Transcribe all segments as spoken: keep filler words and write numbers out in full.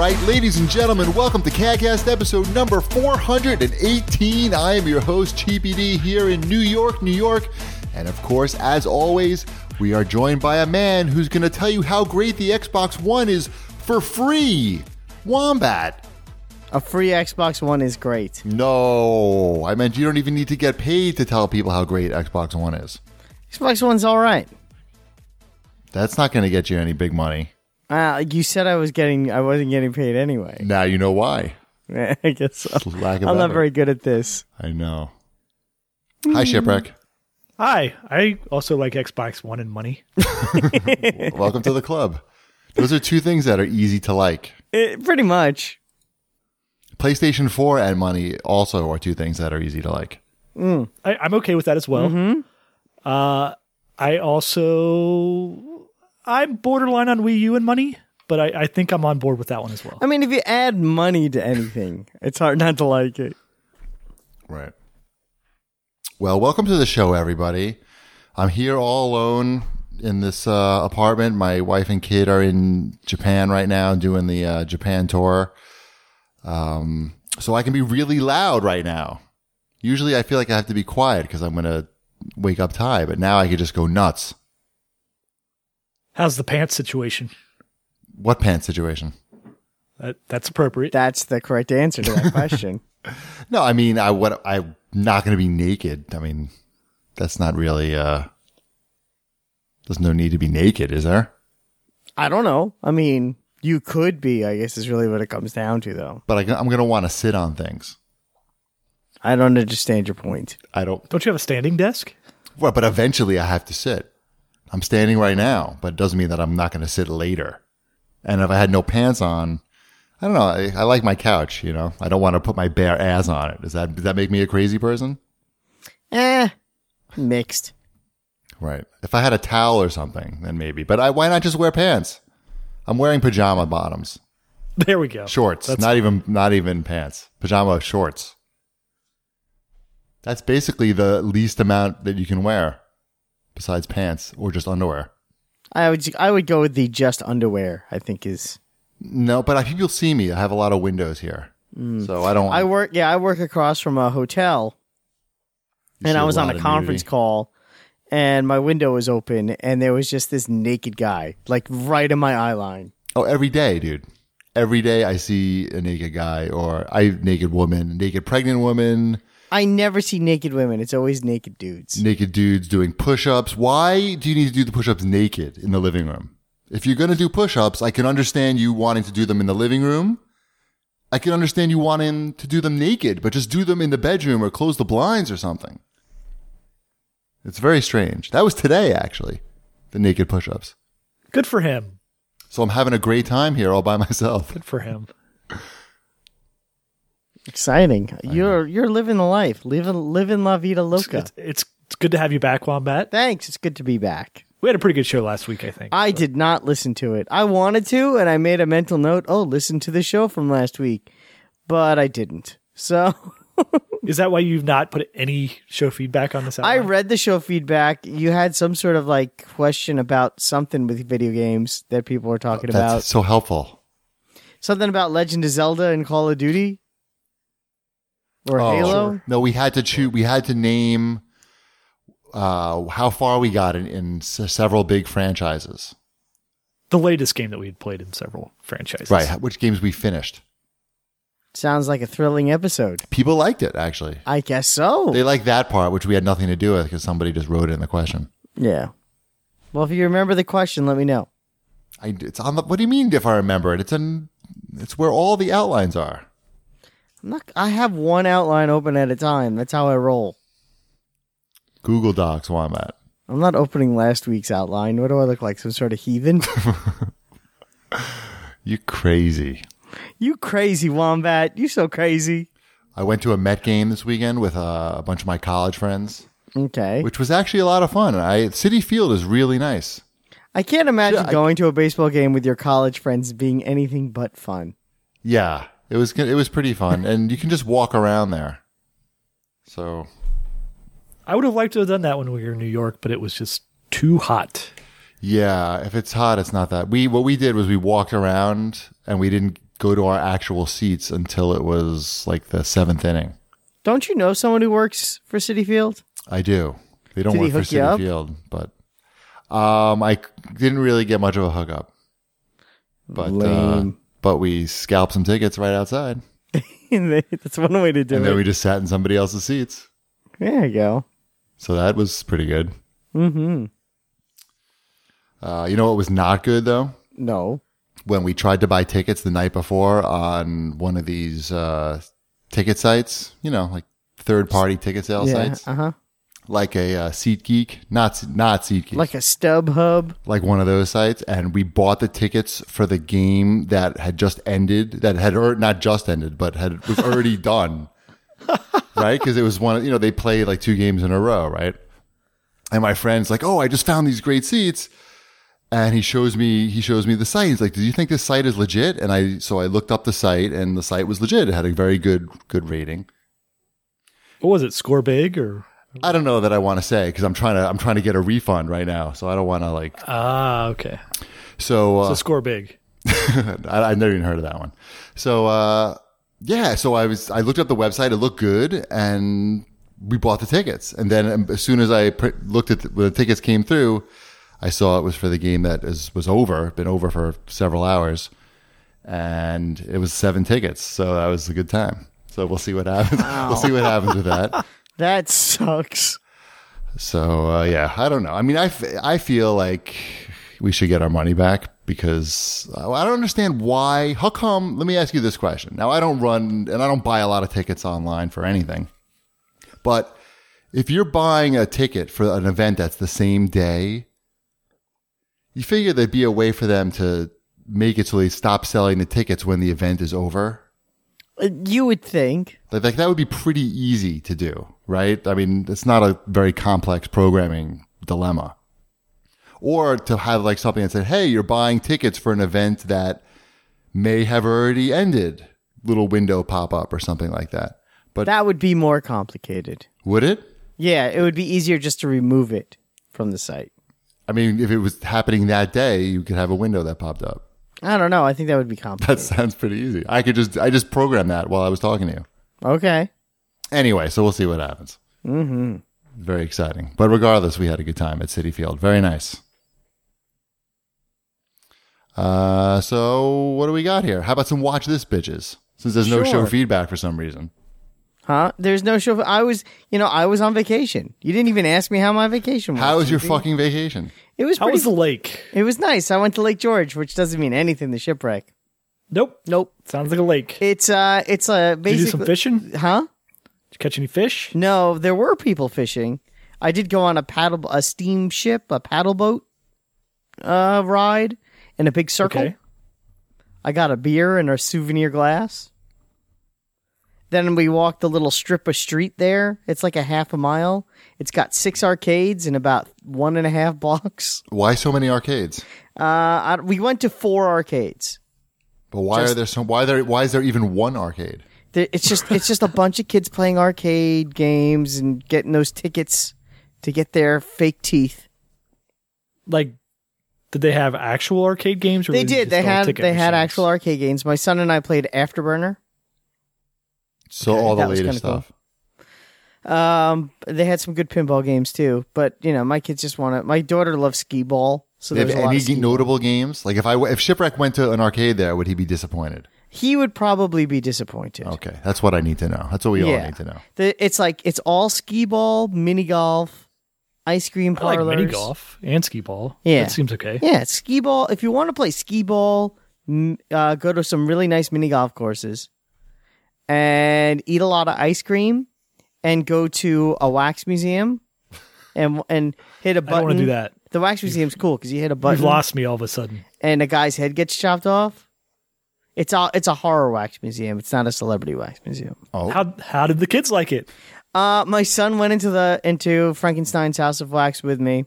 right, ladies and gentlemen, welcome to CADcast episode number four hundred eighteen. I am your host, Cheapy D, here in New York, New York. And of course, as always, we are joined by a man who's going to tell you how great the Xbox One is for free. Wombat. A free Xbox One is great. No, I meant you don't even need to get paid to tell people how great Xbox One is. Xbox One's all right. That's not going to get you any big money. Uh, you said I was getting, I wasn't getting paid anyway. Now you know why. I guess so. Lack of I'm not effort. very good at this. I know. Hi, Shipwreck. Hi, I also like Xbox One and money. Welcome to the club. Those are two things that are easy to like. It, pretty much. PlayStation four and money also are two things that are easy to like. Mm. I, I'm okay with that as well. Mm-hmm. Uh, I also... I'm borderline on Wii U and money, but I, I think I'm on board with that one as well. I mean, if you add money to anything, it's hard not to like it. Right. Well, welcome to the show, everybody. I'm here all alone in this uh, apartment. My wife and kid are in Japan right now doing the uh, Japan tour. Um, so I can be really loud right now. Usually I feel like I have to be quiet because I'm going to wake up Ty, but now I could just go nuts. How's the pants situation? What pants situation? That, that's appropriate. That's the correct answer to that question. No, I mean, I what I'm not going to be naked. I mean, that's not really. Uh, there's no need to be naked, is there? I don't know. I mean, you could be, I guess is really what it comes down to, though. But I, I'm going to want to sit on things. I don't understand your point. I don't. Don't you have a standing desk? Well, but eventually I have to sit. I'm standing right now, but it doesn't mean that I'm not going to sit later. And if I had no pants on, I don't know. I, I like my couch, you know. I don't want to put my bare ass on it. Does that does that make me a crazy person? Eh, mixed. Right. If I had a towel or something, then maybe. But I, why not just wear pants? I'm wearing pajama bottoms, There we go. shorts. That's- Not even not even pants. Pajama shorts. That's basically the least amount that you can wear, besides pants or just underwear. I would I would go with the just underwear, I think is. No, but I people see me. I have a lot of windows here, so I don't. I work, yeah, I work across from a hotel, you and see I was on lot a of conference nudity. call, and my window was open, and there was just this naked guy, like right in my eye line. Oh, every day, dude. Every day I see a naked guy or I naked woman, naked pregnant woman, I never see naked women. It's always naked dudes. naked dudes doing push-ups. Why do you need to do the push-ups naked in the living room? If you're going to do push-ups, I can understand you wanting to do them in the living room. I can understand you wanting to do them naked, but just do them in the bedroom or close the blinds or something. It's very strange. That was today, actually, the naked push-ups. Good for him. So I'm having a great time here all by myself. Good for him. Exciting. You're you're living the life. Living living la vida loca. It's, it's, it's good to have you back, Wombat. Thanks. It's good to be back. We had a pretty good show last week, I think. I did not listen to it. I wanted to, and I made a mental note, oh, listen to the show from last week. But I didn't. So Is that why you've not put any show feedback on this I outline? read the show feedback. You had some sort of like question about something with video games that people were talking That's about. so helpful. Something about Legend of Zelda and Call of Duty? Or Oh, Halo? sure. No, we had to choose. We had to name uh, how far we got in, in s- several big franchises. The latest game that we had played in several franchises. Right. Which games we finished. Sounds like a thrilling episode. People liked it, actually. I guess so. They liked that part, which we had nothing to do with because somebody just wrote it in the question. Yeah. Well, if you remember the question, let me know. I, it's on the. What do you mean? If I remember it, it's in. It's where all the outlines are. I'm not, I have one outline open at a time. That's how I roll. Google Docs, Wombat. I'm not opening last week's outline. What do I look like? Some sort of heathen? You crazy. You crazy, Wombat. You so crazy. I went to a Met game this weekend with uh, a bunch of my college friends, Okay. which was actually a lot of fun. I City Field is really nice. I can't imagine Yeah, I- going to a baseball game with your college friends being anything but fun. Yeah, it was it was pretty fun, and you can just walk around there. So I would have liked to have done that when we were in New York, but it was just too hot. yeah, if it's hot, it's not that. We what we did was we walked around and we didn't go to our actual seats until it was like the seventh inning. Don't you know someone who works for Citi Field? I do. They don't Did he work for hook you Citi up? Field, but um, I didn't really get much of a hookup. But uh, Lame. but we scalped some tickets right outside, That's one way to do and it. then we just sat in somebody else's seats. There you go. So that was pretty good. Mm-hmm. Uh, you know what was not good though? No. When we tried to buy tickets the night before on one of these uh, ticket sites, you know, like third-party ticket sale Yeah. sites, Uh-huh. like a uh, SeatGeek, not not SeatGeek, Like a StubHub. like one of those sites, and we bought the tickets for the game that had just ended, that had or not just ended, but had was already done, right? Because it was one, of, you know, they played like two games in a row, right? And my friend's like, "Oh, I just found these great seats." And he shows me, he shows me the site. He's like, "Do you think this site is legit?" And I, so I looked up the site, and the site was legit. It had a very good, good rating. What was it? Score big or? I don't know that I want to say because I'm trying to, I'm trying to get a refund right now, so I don't want to like. Ah, okay. So, uh, So score big. I, I never even heard of that one. So, uh, yeah, so I was, I looked up the website. It looked good, and we bought the tickets. And then um, as soon as I pr- looked at the, when the tickets came through, I saw it was for the game that is, was over, been over for several hours, and it was seven tickets. So that was a good time. So we'll see what happens. We'll see what happens with that. That sucks. So uh, yeah, I don't know. I mean, I, f- I feel like we should get our money back because I don't understand why. How come? Let me ask you this question. Now, I don't run and I don't buy a lot of tickets online for anything, but if you're buying a ticket for an event that's the same day, you figure there'd be a way for them to make it so they stop selling the tickets when the event is over. Uh, You would think. Like, like that would be pretty easy to do, right? I mean, it's not a very complex programming dilemma. Or to have like something that said, "Hey, you're buying tickets for an event that may have already ended." Little window pop up or something like that. But That would be more complicated. would it? Yeah, it would be easier just to remove it from the site. I mean, if it was happening that day, you could have a window that popped up. I don't know. I think that would be That complicated. sounds pretty easy. I could just, I just programmed that while I was talking to you. Okay. Anyway, so we'll see what happens. Mm-hmm. Very exciting. But regardless, we had a good time at Citi Field. Very nice. Uh, so what do we got here? How about some watch this bitches? Since there's no Sure. show feedback for some reason. Huh? There's no show. I was, you know, I was on vacation. You didn't even ask me how my vacation was. How was your G P. fucking vacation? It was How pretty. was the lake? It was nice. I went to Lake George, which doesn't mean anything. The shipwreck. Nope. Nope. Sounds like a lake. Did It's uh, it's uh, you do basically. some fishing? Huh? Did you catch any fish? No, there were people fishing. I did go on a paddle, a steamship, a paddle boat, uh, ride in a big circle. Okay. I got a beer and a souvenir glass. Then we walked a little strip of street there. It's like a half a mile. It's got six arcades in about one and a half blocks. Why so many arcades? Uh, I, we went to four arcades. But why Just- are there so? Why there? Why is there even one arcade? There- It's just it's just a bunch of kids playing arcade games and getting those tickets to get their fake teeth. Like, did they have actual arcade games? Or They was it did. just They all had ticket they had machines? actual arcade games. My son and I played Afterburner. So Okay, all the that was latest kinda cool. stuff. Um, they had some good pinball games too. But you know, my kids just want to. My daughter loves skee ball, so They have there's a lot any of skee ball. notable games? Like if I if Shipwreck went to an arcade there, would he be disappointed? He would probably be disappointed. Okay, that's what I need to know. That's what we all Yeah. need to know. The, it's like it's all skee ball, mini golf, ice cream I like parlors. mini golf and skee ball. Yeah. That seems okay. Yeah, skee ball. If you want to play skee ball, m- uh, go to some really nice mini golf courses and eat a lot of ice cream and go to a wax museum and and hit a I button. don't want to do that. The wax museum's cool because you hit a You've button lost me all of a sudden. and a guy's head gets chopped off. It's a it's a horror wax museum. It's not a celebrity wax museum. Oh, How how did the kids like it? Uh, my son went into the into Frankenstein's House of Wax with me,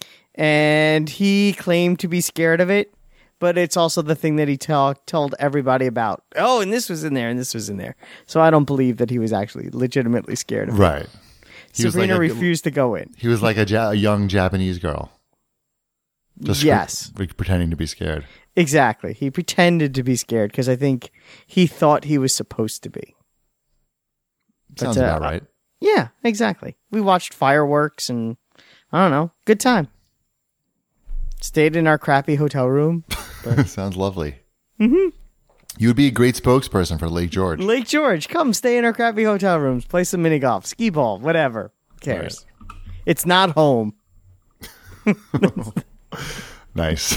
and he claimed to be scared of it. But it's also the thing that he tell, told everybody about. Oh, and this was in there, and this was in there. So I don't believe that he was actually legitimately scared of it. right. He was Sabrina like a- refused to go in. He was like a, ja- a young Japanese girl, just Yes. pre- pretending to be scared. Exactly. He pretended to be scared because I think he thought he was supposed to be. Sounds But, uh, about right. Yeah, exactly. We watched fireworks and, I don't know, good time. Stayed in our crappy hotel room. Sounds lovely. Mm-hmm. You would be a great spokesperson for Lake George. Lake George, come stay in our crappy hotel rooms, play some mini golf, skee ball, whatever. Who cares? Right. It's not home. Nice.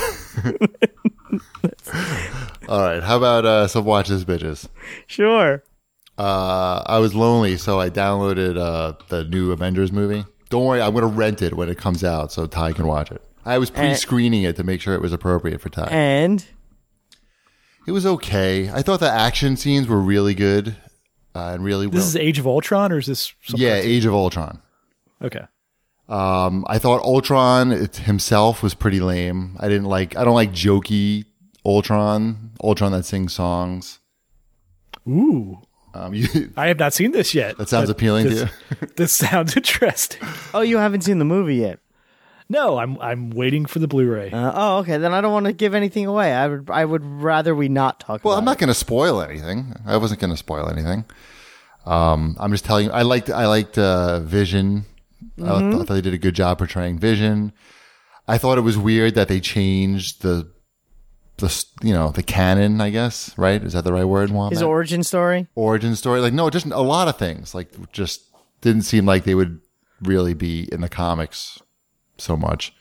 All right. How about uh, some Watch This Bitches? Sure. Uh, I was lonely, so I downloaded uh, the new Avengers movie. Don't worry, I'm going to rent it when it comes out so Ty can watch it. I was pre-screening it to make sure it was appropriate for Ty. And? It was okay. I thought the action scenes were really good uh, and really well. This is Age of Ultron, or is this something Yeah, else? Age of Ultron. Okay. Um, I thought Ultron it, himself was pretty lame. I didn't like. I don't like jokey Ultron. Ultron that sings songs. Ooh. Um, you, I have not seen this yet. that sounds appealing this, to you. This sounds interesting. Oh, you haven't seen the movie yet? No, I'm I'm waiting for the Blu-ray. Uh, oh, okay. Then I don't want to give anything away. I would I would rather we not talk Well, about I'm not it. going to spoil anything. I wasn't going to spoil anything. Um, I'm just telling you. I liked. I liked uh, Vision. Mm-hmm. I, th- I thought they did a good job portraying Vision. I thought it was weird that they changed the, the you know, the canon. I guess right? Is that the right word? Wombat? His origin story? Origin story? Like no, just a lot of things. Like just didn't seem like they would really be in the comics so much.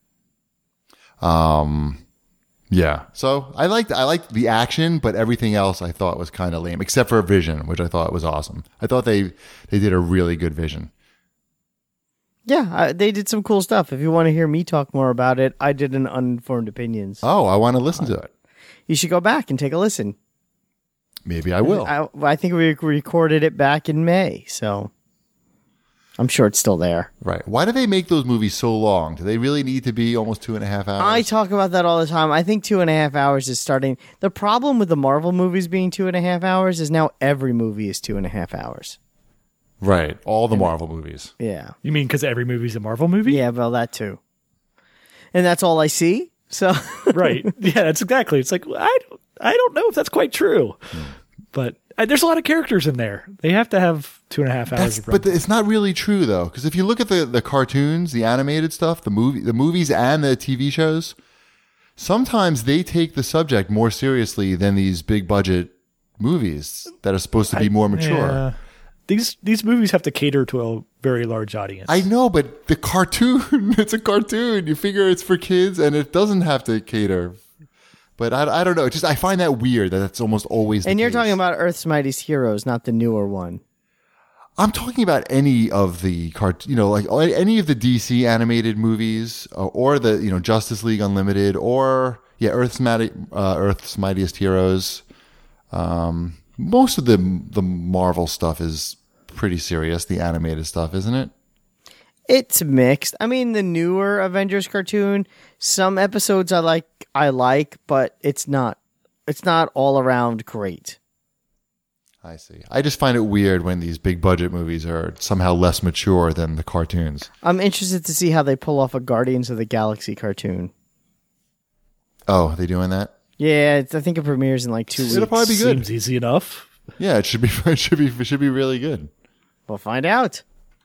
Um. Yeah, so I liked I liked the action, but everything else I thought was kind of lame, except for Vision, which I thought was awesome. I thought they they did a really good Vision. Yeah, I, they did some cool stuff. If you want to hear me talk more about it, I did an Uninformed Opinions. Oh, I want to listen to it. You should go back and take a listen. Maybe I will. I, I think we recorded it back in May, so I'm sure it's still there. Right. Why do they make those movies so long? Do they really need to be almost two and a half hours? I talk about that all the time. I think two and a half hours is starting. The problem with the Marvel movies being two and a half hours is now every movie is two and a half hours. Right. All the Marvel movies. Yeah. You mean because every movie's a Marvel movie? Yeah, well, that too. And that's all I see. So Right. Yeah, that's exactly. It's like, I don't, I don't know if that's quite true. Hmm. But uh, there's a lot of characters in there. They have to have two and a half hours That's, of but runtime. it's not really true though, because if you look at the, the cartoons, the animated stuff, the movie, the movies, and the T V shows, sometimes they take the subject more seriously than these big budget movies that are supposed to be I- more mature. yeah. These these movies have to cater to a very large audience. I know, but the cartoon, it's a cartoon. You figure it's for kids and it doesn't have to cater. But I, I don't know. It's just I find that weird that that's almost always the And you're case. talking about Earth's Mightiest Heroes, not the newer one. I'm talking about any of the cart, you know, like any of the D C animated movies, uh, or the you know Justice League Unlimited, or yeah, Earth's Mighty, uh, Earth's Mightiest Heroes. Um, most of the the Marvel stuff is pretty serious. The animated stuff, isn't it? It's mixed. I mean, the newer Avengers cartoon, some episodes I like, I like, but it's not, it's not all around great. I see. I just find it weird when these big budget movies are somehow less mature than the cartoons. I'm interested to see how they pull off a Guardians of the Galaxy cartoon. Oh, are they doing that? Yeah, it's, I think it premieres in like two weeks. It'll probably be good. Seems easy enough. Yeah, it should be. It should be. It should be really good. We'll find out.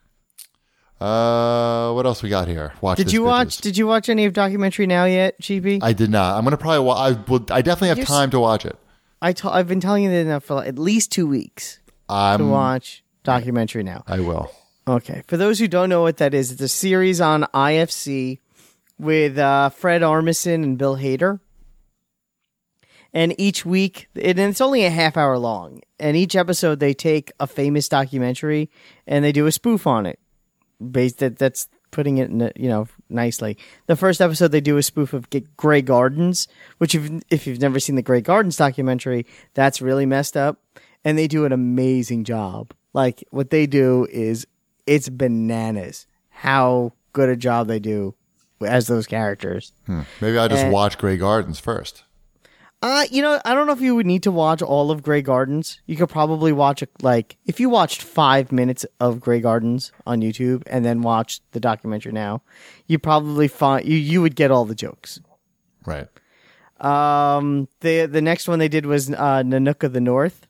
Uh, what else we got here? Watch. Did This, you watch? bitches. Did you watch any of Documentary Now yet, Chibi? I did not. I'm gonna probably. Wa- I will. I definitely have You're s- time to watch it. I t- I've been telling you that now for at least two weeks to I'm. watch Documentary Now. I will. Okay. For those who don't know what that is, it's a series on I F C with uh, Fred Armisen and Bill Hader. And each week, and it's only a half hour long. And each episode, they take a famous documentary and they do a spoof on it. Based that that's putting it in a, you know nicely. The first episode they do a spoof of G- Grey Gardens, which if if you've never seen the Grey Gardens documentary, that's really messed up. And they do an amazing job. Like what they do is it's bananas how good a job they do as those characters. Hmm. Maybe I'll just And- watch Grey Gardens first. Uh, you know, I don't know if you would need to watch all of Grey Gardens. You could probably watch, like, if you watched five minutes of Grey Gardens on YouTube and then watched the documentary now, you probably find, you, you would get all the jokes. Right. Um, the the next one they did was uh, Nanook of the North,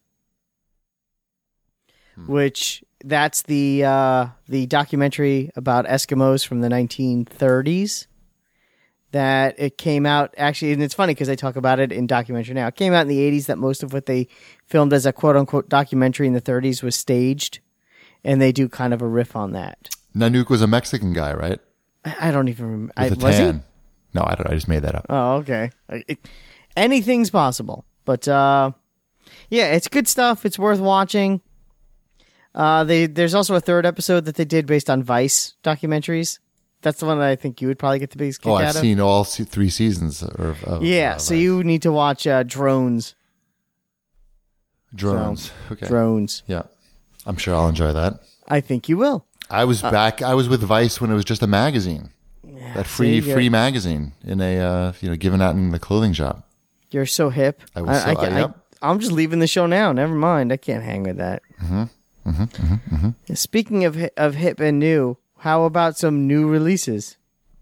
hmm. which that's the uh, the documentary about Eskimos from the nineteen thirties. That it came out actually, and it's funny because they talk about it in documentary now. It came out in the eighties. That most of what they filmed as a quote unquote documentary in the thirties was staged, and they do kind of a riff on that. Nanook was a Mexican guy, right? I, I don't even remember. With I, a was tan. he? No, I don't. I just made that up. Oh, okay. It, anything's possible, but uh, yeah, it's good stuff. It's worth watching. Uh, they there's also a third episode that they did based on Vice documentaries. That's the one that I think you would probably get the biggest kick oh, out I've of. Oh, I've seen all se- three seasons. Of, of, yeah, uh, so Vice. you need to watch uh, Drones. Drones. So, okay. Drones. Yeah, I'm sure I'll enjoy that. I think you will. I was uh, back. I was with Vice when it was just a magazine. Yeah, that free see, free magazine in a uh, you know given out in the clothing shop. You're so hip. I was. I, So, I, I, yep. I, I'm just leaving the show now. Never mind. I can't hang with that. Mm-hmm. Mm-hmm. Mm-hmm. Mm-hmm. Speaking of of hip and new, how about some new releases?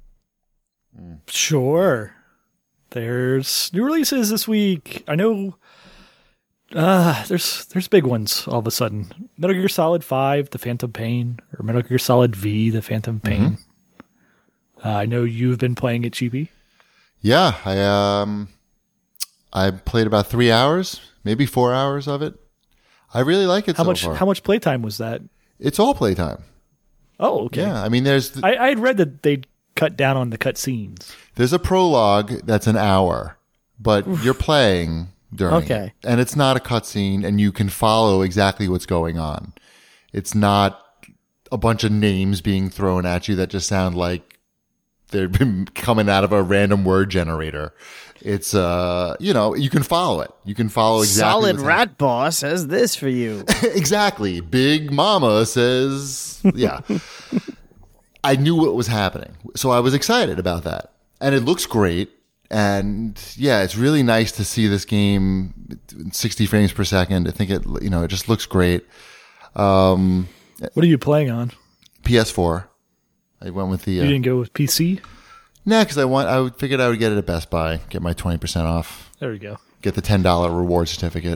Sure. There's new releases this week. I know uh, there's there's big ones all of a sudden. Metal Gear Solid five, The Phantom Pain, or Metal Gear Solid V, The Phantom Pain. Mm-hmm. Uh, I know you've been playing it, G P. Yeah, I um, I played about three hours, maybe four hours of it. I really like it how so much, far. How much playtime was that? It's all playtime. Oh, okay. Yeah, I mean, there's the, I, I had read that they cut down on the cut scenes. There's a prologue that's an hour, but Oof. You're playing during okay. it. And it's not a cutscene, and you can follow exactly what's going on. It's not a bunch of names being thrown at you that just sound like they've been coming out of a random word generator. It's, uh, you know, you can follow it. You can follow exactly Solid what's Rat happening. Boss says this for you. Exactly. Big Mama says, yeah. I knew what was happening. So I was excited about that. And it looks great. And yeah, it's really nice to see this game sixty frames per second. I think it, you know, it just looks great. Um, what are you playing on? P S four. I went with the. Uh, you didn't go with P C? No, nah, because I want. I figured I would get it at Best Buy, get my twenty percent off. There we go. Get the ten dollar reward certificate.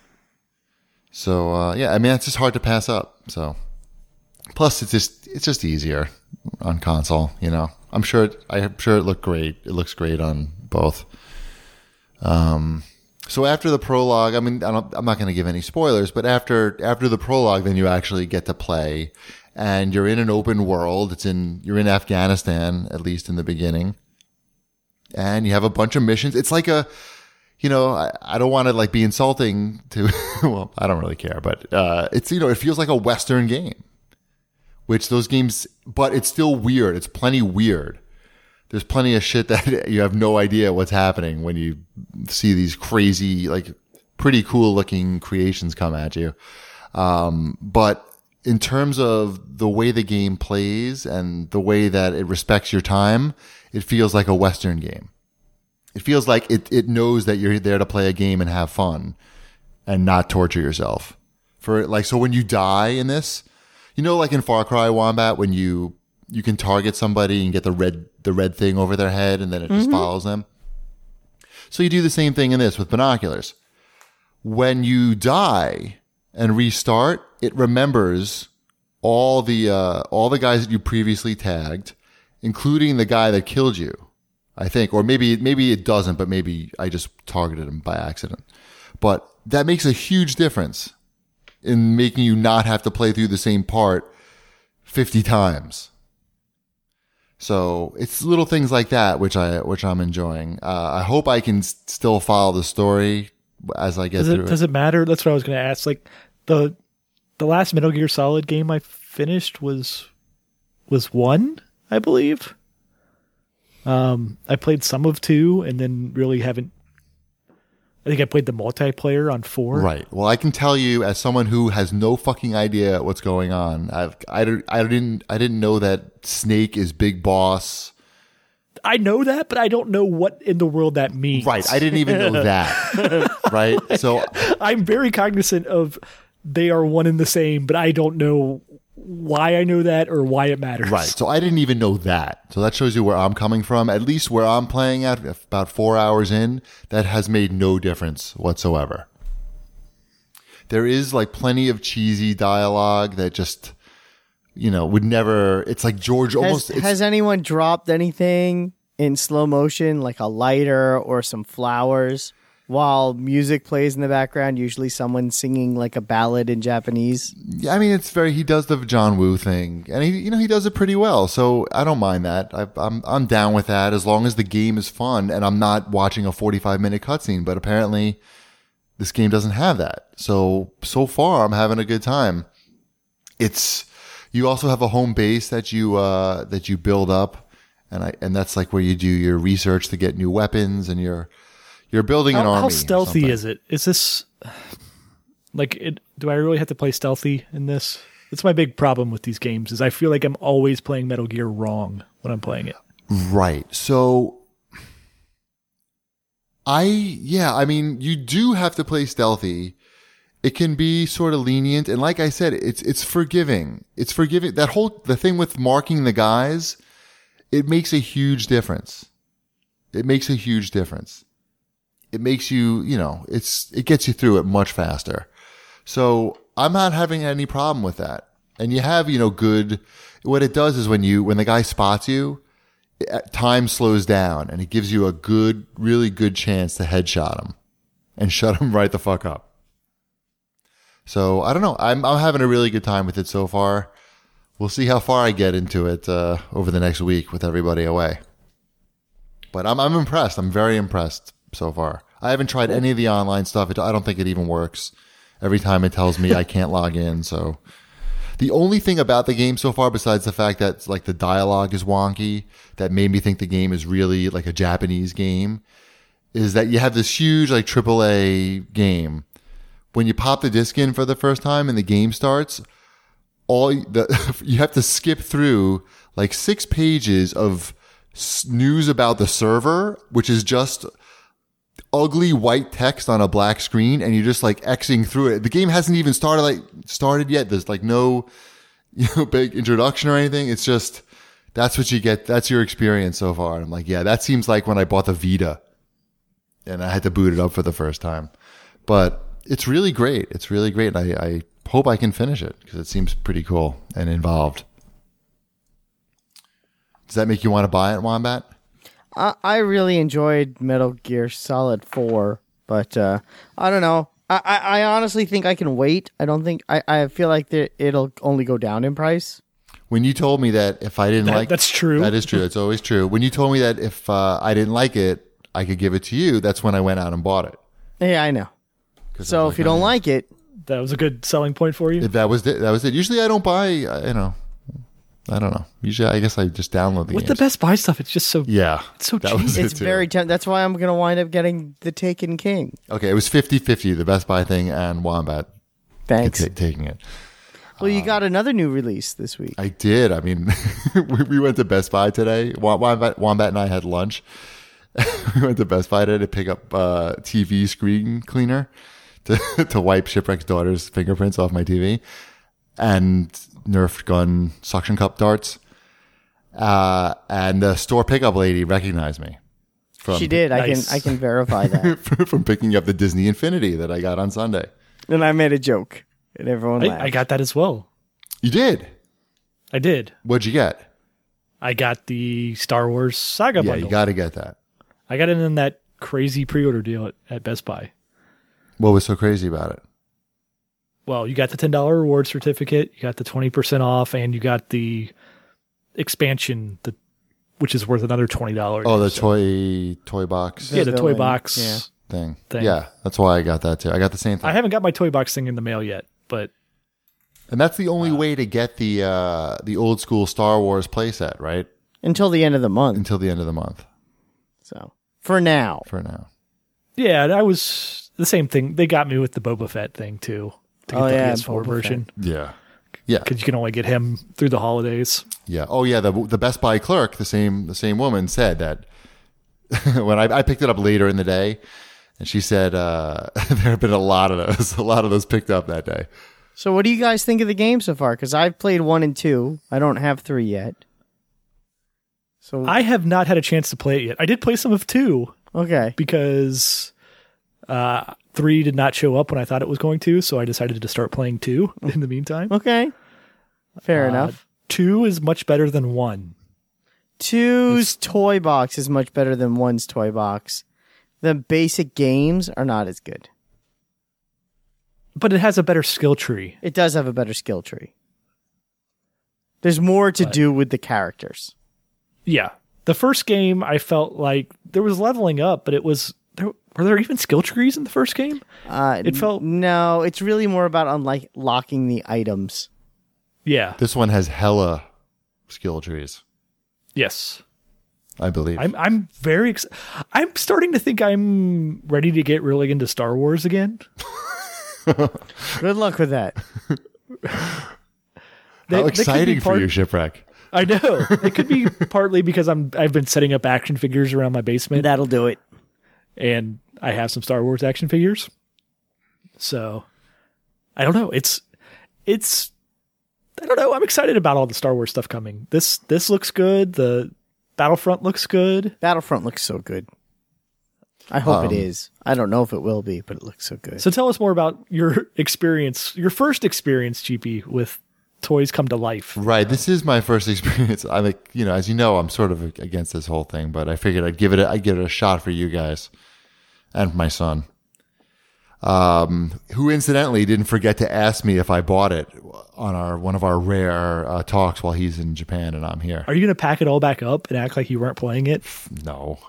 So uh, yeah, I mean it's just hard to pass up. So plus it's just it's just easier on console. You know, I'm sure it, I'm sure it looked great. It looks great on both. Um. So after the prologue, I mean, I don't, I'm not going to give any spoilers, but after after the prologue, then you actually get to play. And you're in an open world. It's in, you're in Afghanistan, at least in the beginning. And you have a bunch of missions. It's like a, you know, I, I don't want to like be insulting to, well, I don't really care, but, uh, it's, you know, it feels like a Western game, which those games, but it's still weird. It's plenty weird. There's plenty of shit that you have no idea what's happening when you see these crazy, like pretty cool looking creations come at you. Um, but, in terms of the way the game plays and the way that it respects your time, it feels like a Western game. It feels like it, it knows that you're there to play a game and have fun and not torture yourself. For like, so when you die in this, you know, like in Far Cry Wombat, when you, you can target somebody and get the red, the red thing over their head and then it mm-hmm. just follows them. So you do the same thing in this with binoculars. When you die and restart, it remembers all the uh, all the guys that you previously tagged, including the guy that killed you, I think. Or maybe maybe it doesn't, but maybe I just targeted him by accident. But that makes a huge difference in making you not have to play through the same part fifty times. So it's little things like that which I which I'm enjoying. Uh, I hope I can s- still follow the story as I get does it, through it. Does it matter? That's what I was going to ask. Like the the last Metal Gear Solid game I finished was was one, I believe. Um, I played some of two, and then really haven't. I think I played the multiplayer on four. Right. Well, I can tell you, as someone who has no fucking idea what's going on, I've I, I didn't I didn't know that Snake is Big Boss. I know that, but I don't know what in the world that means. Right. I didn't even know that. Right. So I'm very cognizant of they are one and the same, but I don't know why I know that or why it matters. Right. So I didn't even know that. So that shows you where I'm coming from. At least where I'm playing at, about four hours in, that has made no difference whatsoever. There is like plenty of cheesy dialogue that just, you know, would never, it's like George almost. Has, it's, has anyone dropped anything in slow motion, like a lighter or some flowers, while music plays in the background? Usually someone singing like a ballad in Japanese. Yeah, I mean, it's very, he does the John Woo thing and he, you know, he does it pretty well. So I don't mind that. I, I'm, I'm down with that as long as the game is fun and I'm not watching a forty-five minute cutscene, but apparently this game doesn't have that. So, so far I'm having a good time. It's, you also have a home base that you, uh, that you build up and I, and that's like where you do your research to get new weapons and you're, you're building an How, army. how or stealthy something. is it? Is this like it? Do I really have to play stealthy in this? That's my big problem with these games. Is I feel like I'm always playing Metal Gear wrong when I'm playing it. Right. So I, yeah, I mean, you do have to play stealthy. It can be sort of lenient. And like I said, it's, it's forgiving. It's forgiving. That whole, the thing with marking the guys, it makes a huge difference. It makes a huge difference. It makes you, you know, it's, it gets you through it much faster. So I'm not having any problem with that. And you have, you know, good, what it does is when you, when the guy spots you, time slows down and it gives you a good, really good chance to headshot him and shut him right the fuck up. So I don't know. I'm, I'm having a really good time with it so far. We'll see how far I get into it, uh, over the next week with everybody away. But I'm, I'm impressed. I'm very impressed so far. I haven't tried any of the online stuff. It, I don't think it even works. Every time it tells me I can't log in. So the only thing about the game so far, besides the fact that like the dialogue is wonky, that made me think the game is really like a Japanese game, is that you have this huge like triple A game. When you pop the disc in for the first time and the game starts, all the you have to skip through like six pages of news about the server, which is just ugly white text on a black screen, and you're just like Xing through it. The game hasn't even started like started yet. There's like no, you know, big introduction or anything. It's just that's what you get. That's your experience so far. And I'm like, yeah, that seems like when I bought the Vita and I had to boot it up for the first time. But it's really great. It's really great. And I, I hope I can finish it because it seems pretty cool and involved. Does that make you want to buy it, Wombat? I, I really enjoyed Metal Gear Solid four, but uh, I don't know. I, I, I honestly think I can wait. I don't think I, I feel like that it'll only go down in price. When you told me that if I didn't That- like that's true. that is true. It's always true. When you told me that if uh, I didn't like it, I could give it to you. That's when I went out and bought it. Yeah, I know. 'Cause So I'm if you don't oh, like it, That was a good selling point for you. if that was it, that was it. Usually I don't buy. uh, You know, I don't know. Usually I guess I just download the With the games. Best Buy stuff, it's just so Yeah, it's so that cheap. was it it's too. very temp- that's why I'm going to wind up getting the Taken King. Okay, it was fifty-fifty, the Best Buy thing and Wombat Thanks. ta- taking it. Well, you got another new release this week. I did. I mean, we, we went to Best Buy today. Wom- Wombat, Wombat and I had lunch. We went to Best Buy today to pick up uh, T V screen cleaner to, to wipe Shipwreck's daughter's fingerprints off my T V and Nerf gun suction cup darts. Uh, and the store pickup lady recognized me. From, She did. I Nice. can I can verify that. from picking up the Disney Infinity that I got on Sunday. And I made a joke, and everyone laughed. I, I got that as well. You did? I did. What'd you get? I got the Star Wars Saga Yeah, bundle. you got to get that. I got it in that crazy pre-order deal at, at Best Buy. What was so crazy about it? Well, you got the ten dollars reward certificate, you got the twenty percent off, and you got the expansion, the which is worth another twenty dollars. Oh, the So- toy toy box yeah, the toy villain, box yeah. thing. thing. Yeah, that's why I got that too. I got the same thing. I haven't got my toy box thing in the mail yet, but And that's the only way to get the uh, the old school Star Wars playset, right? Until the end of the month. Until the end of the month So for now. for now. yeah, that was the same thing. They got me with the Boba Fett thing too, to get Oh, the yeah, P S four Boba version, Yeah. Yeah. because you can only get him through the holidays. Yeah. Oh yeah, the the Best Buy clerk, the same the same woman said that when I, I picked it up later in the day, and she said uh, there have been a lot of those, a lot of those picked up that day. So what do you guys think of the game so far? Because I've played one and two. I don't have three yet. So I have not had a chance to play it yet. I did play some of two okay. because uh, three did not show up when I thought it was going to, so I decided to start playing two in the meantime. Okay. Fair Uh, enough. Two is much better than one. Two's toy box is much better than one's toy box. The basic games are not as good. But it has a better skill tree. It does have a better skill tree. There's more to But- do with the characters. Yeah. The first game, I felt like there was leveling up, but it was... There, were there even skill trees in the first game? Uh, It felt- no. It's really more about unlike locking the items. Yeah. This one has hella skill trees, Yes. I believe. I'm I'm very ex- I'm starting to think I'm ready to get really into Star Wars again. Good luck with that. That- How that could be exciting for part- you, Shipwreck. I know. It could be partly because I'm I've been setting up action figures around my basement That'll do it. and I have some Star Wars action figures. So I don't know. It's it's I don't know. I'm excited about all the Star Wars stuff coming. This this looks good. The Battlefront looks good. Battlefront looks so good. I hope Um, it is. I don't know if it will be, but it looks so good. So tell us more about your experience, your first experience, G P, with Toys Come to Life. Right. This is my first experience. I'm like, you know, as you know, I'm sort of against this whole thing, but I figured I'd give it, a, I'd give it a shot for you guys and my son. Um, who incidentally didn't forget to ask me if I bought it on our, one of our rare uh, talks while he's in Japan and I'm here. Are you going to pack it all back up and act like you weren't playing it? No.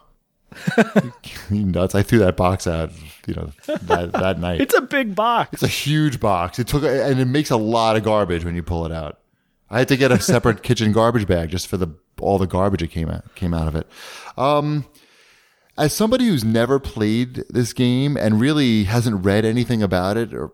You nuts. I threw that box out, you know, that, that night. It's a big box. It's a huge box. It took, and it makes a lot of garbage when you pull it out. I had to get a separate kitchen garbage bag just for the all the garbage that came out came out of it. Um, as somebody who's never played this game and really hasn't read anything about it, or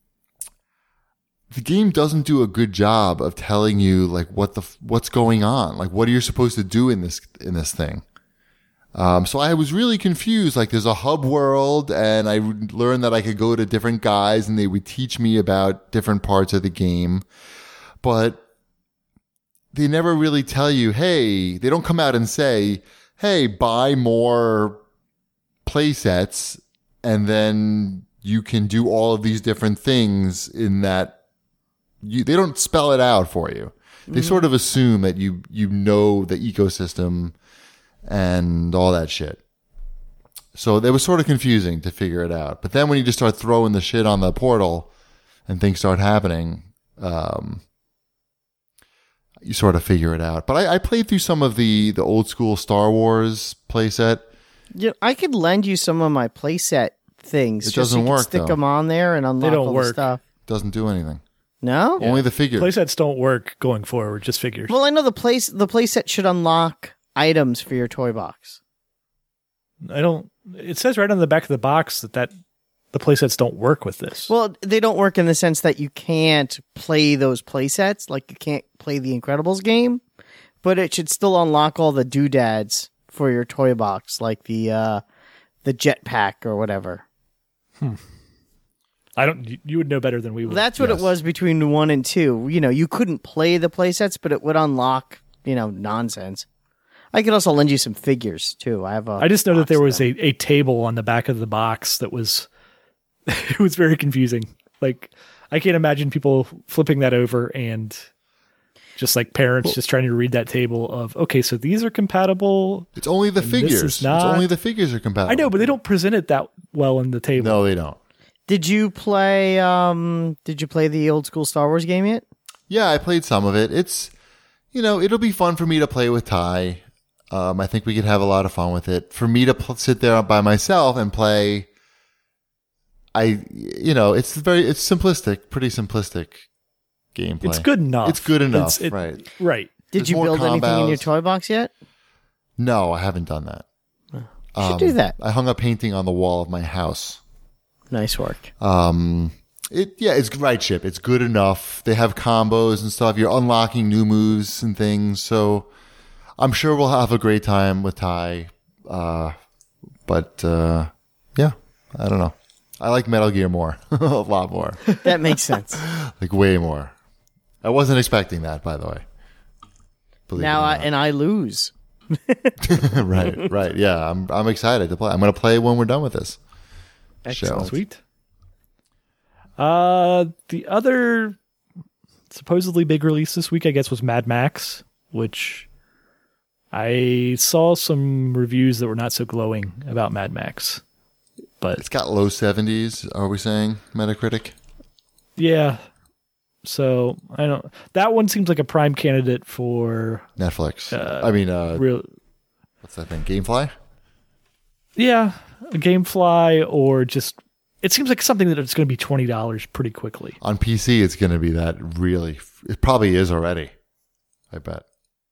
the game doesn't do a good job of telling you like what the what's going on, like what are you supposed to do in this in this thing. Um, so I was really confused. Like there's a hub world and I learned that I could go to different guys and they would teach me about different parts of the game, but they never really tell you, hey, they don't come out and say, hey, buy more play sets and then you can do all of these different things in that you, they don't spell it out for you. They sort of assume that you, you know the ecosystem and all that shit. So it was sort of confusing to figure it out. But then when you just start throwing the shit on the portal and things start happening, um, you sort of figure it out. But I, I played through some of the, the old school Star Wars playset. Yeah, I could lend you some of my playset things. It just so doesn't you can work, Stick though. them on there and unlock don't all work. the stuff. Doesn't do anything. No. Only the figures. Playsets don't work going forward, just figures. Well, I know the place the playset should unlock items for your toy box. I don't. It says right on the back of the box that, that the playsets don't work with this. Well, they don't work in the sense that you can't play those playsets, like you can't play the Incredibles game, but it should still unlock all the doodads for your toy box, like the uh, the jetpack or whatever. I don't. You, you would know better than we would. That's what Yes. it was between one and two. You know, you couldn't play the playsets, but it would unlock, you know, nonsense. I could also lend you some figures too. I have a. I just know that box there was though. a, a table on the back of the box that was. It was very confusing. Like I can't imagine people flipping that over and just like parents just trying to read that table of okay, so these are compatible. It's only the And this figures. is It's not- only the figures are compatible. I know, but they don't present it that well in the table. No, they don't. Did you play? Um, did you play the old school Star Wars game yet? Yeah, I played some of it. It's, you know, it'll be fun for me to play with Ty. Um, I think we could have a lot of fun with it. For me to pl- sit there by myself and play, I, you know, it's very, it's simplistic, pretty simplistic gameplay. It's good enough. It's good enough, It's- it- right? Right. Did There's you more build anything in your combos. toy box yet? No, I haven't done that. You should do that. I hung a painting on the wall of my house. Nice work. Um, it yeah, it's right, Chip. It's good enough. They have combos and stuff. You're unlocking new moves and things. So I'm sure we'll have a great time with Ty. Uh, but uh, yeah, I don't know. I like Metal Gear more, a lot more, That makes sense. like way more. I wasn't expecting that, by the way. Believe Now it or I not. and I lose. right, right. Yeah, I'm I'm excited to play. I'm going to play when we're done with this Excellent. show. Sweet. Uh, the other supposedly big release this week, I guess, was Mad Max, which I saw some reviews that were not so glowing about Mad Max. But It's got low seventies. Are we saying Metacritic? yeah, so I don't. That one seems like a prime candidate for Netflix. Uh, I mean, uh, real. what's that thing? GameFly. Yeah, a GameFly or just. It seems like something that it's going to be twenty dollars pretty quickly. On P C, it's going to be that really. It probably is already. I bet.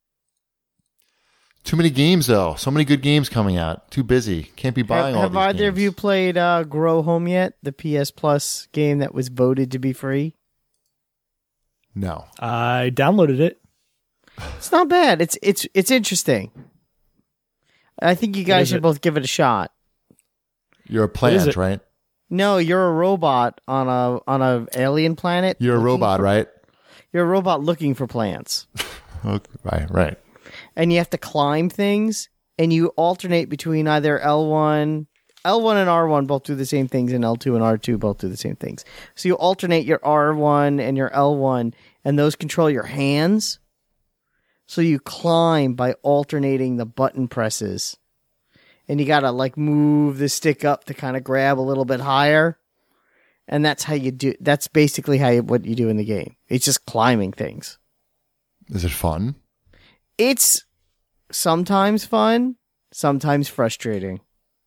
Too many games, though. So many good games coming out. Too busy. Can't be buying Have, all have these either games. of you played uh, Grow Home yet? The P S Plus game that was voted to be free. No. I downloaded it. It's not bad. It's it's it's interesting. I think you is guys should it? both give it a shot. You're a is plant, it? right? No, you're a robot on a on a alien planet. You're a looking robot, for- right? You're a robot looking for plants, Okay. Right, right. and you have to climb things, and you alternate between either L one, L one and R one both do the same things, and L two and R two both do the same things. So you alternate your R one and your L one, and those control your hands. So you climb by alternating the button presses. And you gotta like move the stick up to kind of grab a little bit higher. And that's how you do, that's basically how you, what you do in the game. It's just climbing things. Is it fun? It's sometimes fun, sometimes frustrating.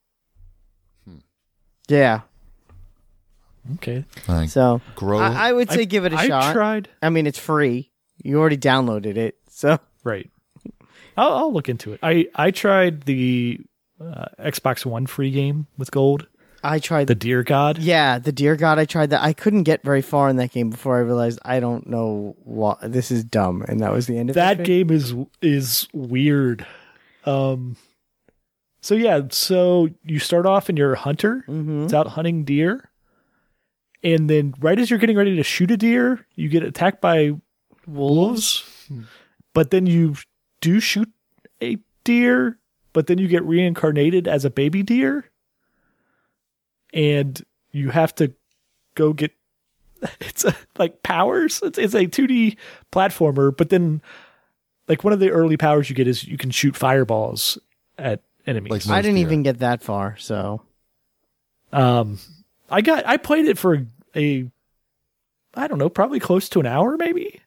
Yeah. Okay. Like, So grow. I, I would say give it a I shot. tried. I mean, it's free. You already downloaded it. So Right. I'll, I'll look into it. I, I tried the uh, Xbox One free game with gold, I tried the Deer God. Yeah, the Dear God, I tried that. I couldn't get very far in that game before I realized I don't know what this is dumb, and that was the end of That it. game is is weird. Um. So yeah, so you start off and you're a hunter. Mm-hmm. It's out hunting deer, and then right as you're getting ready to shoot a deer, you get attacked by wolves. But then you do shoot a deer, but then you get reincarnated as a baby deer, and you have to go get. It's a, like powers. It's it's a two D platformer, but then like one of the early powers you get is you can shoot fireballs at enemies. Like I didn't Deer. even get that far, so Um, I got I played it for a, I don't know, probably close to an hour maybe,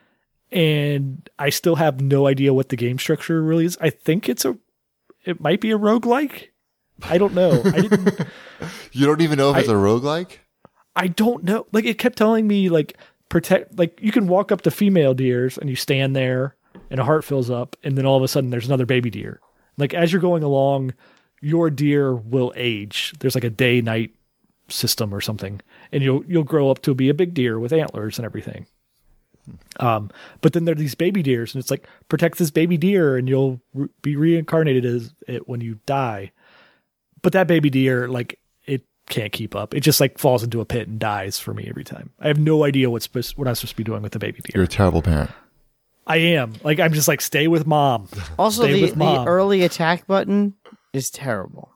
and I still have no idea what the game structure really is. I think it's a, it might be a roguelike. I don't know. I didn't. You don't even know if it's I- a roguelike? I don't know. Like it kept telling me like protect. Like you can walk up to female deers and you stand there and a heart fills up, and then all of a sudden there's another baby deer. Like as you're going along, your deer will age. There's like a day night system or something, and you'll you'll grow up to be a big deer with antlers and everything. Um, but then there are these baby deers, and it's like protect this baby deer, and you'll re- be reincarnated as it when you die. But that baby deer, like it can't keep up. It just like falls into a pit and dies for me every time. I have no idea what's supposed, what I'm supposed to be doing with the baby deer. You're a terrible parent. I am like I'm just like stay with mom. also Stay the, with the mom. early attack button is terrible.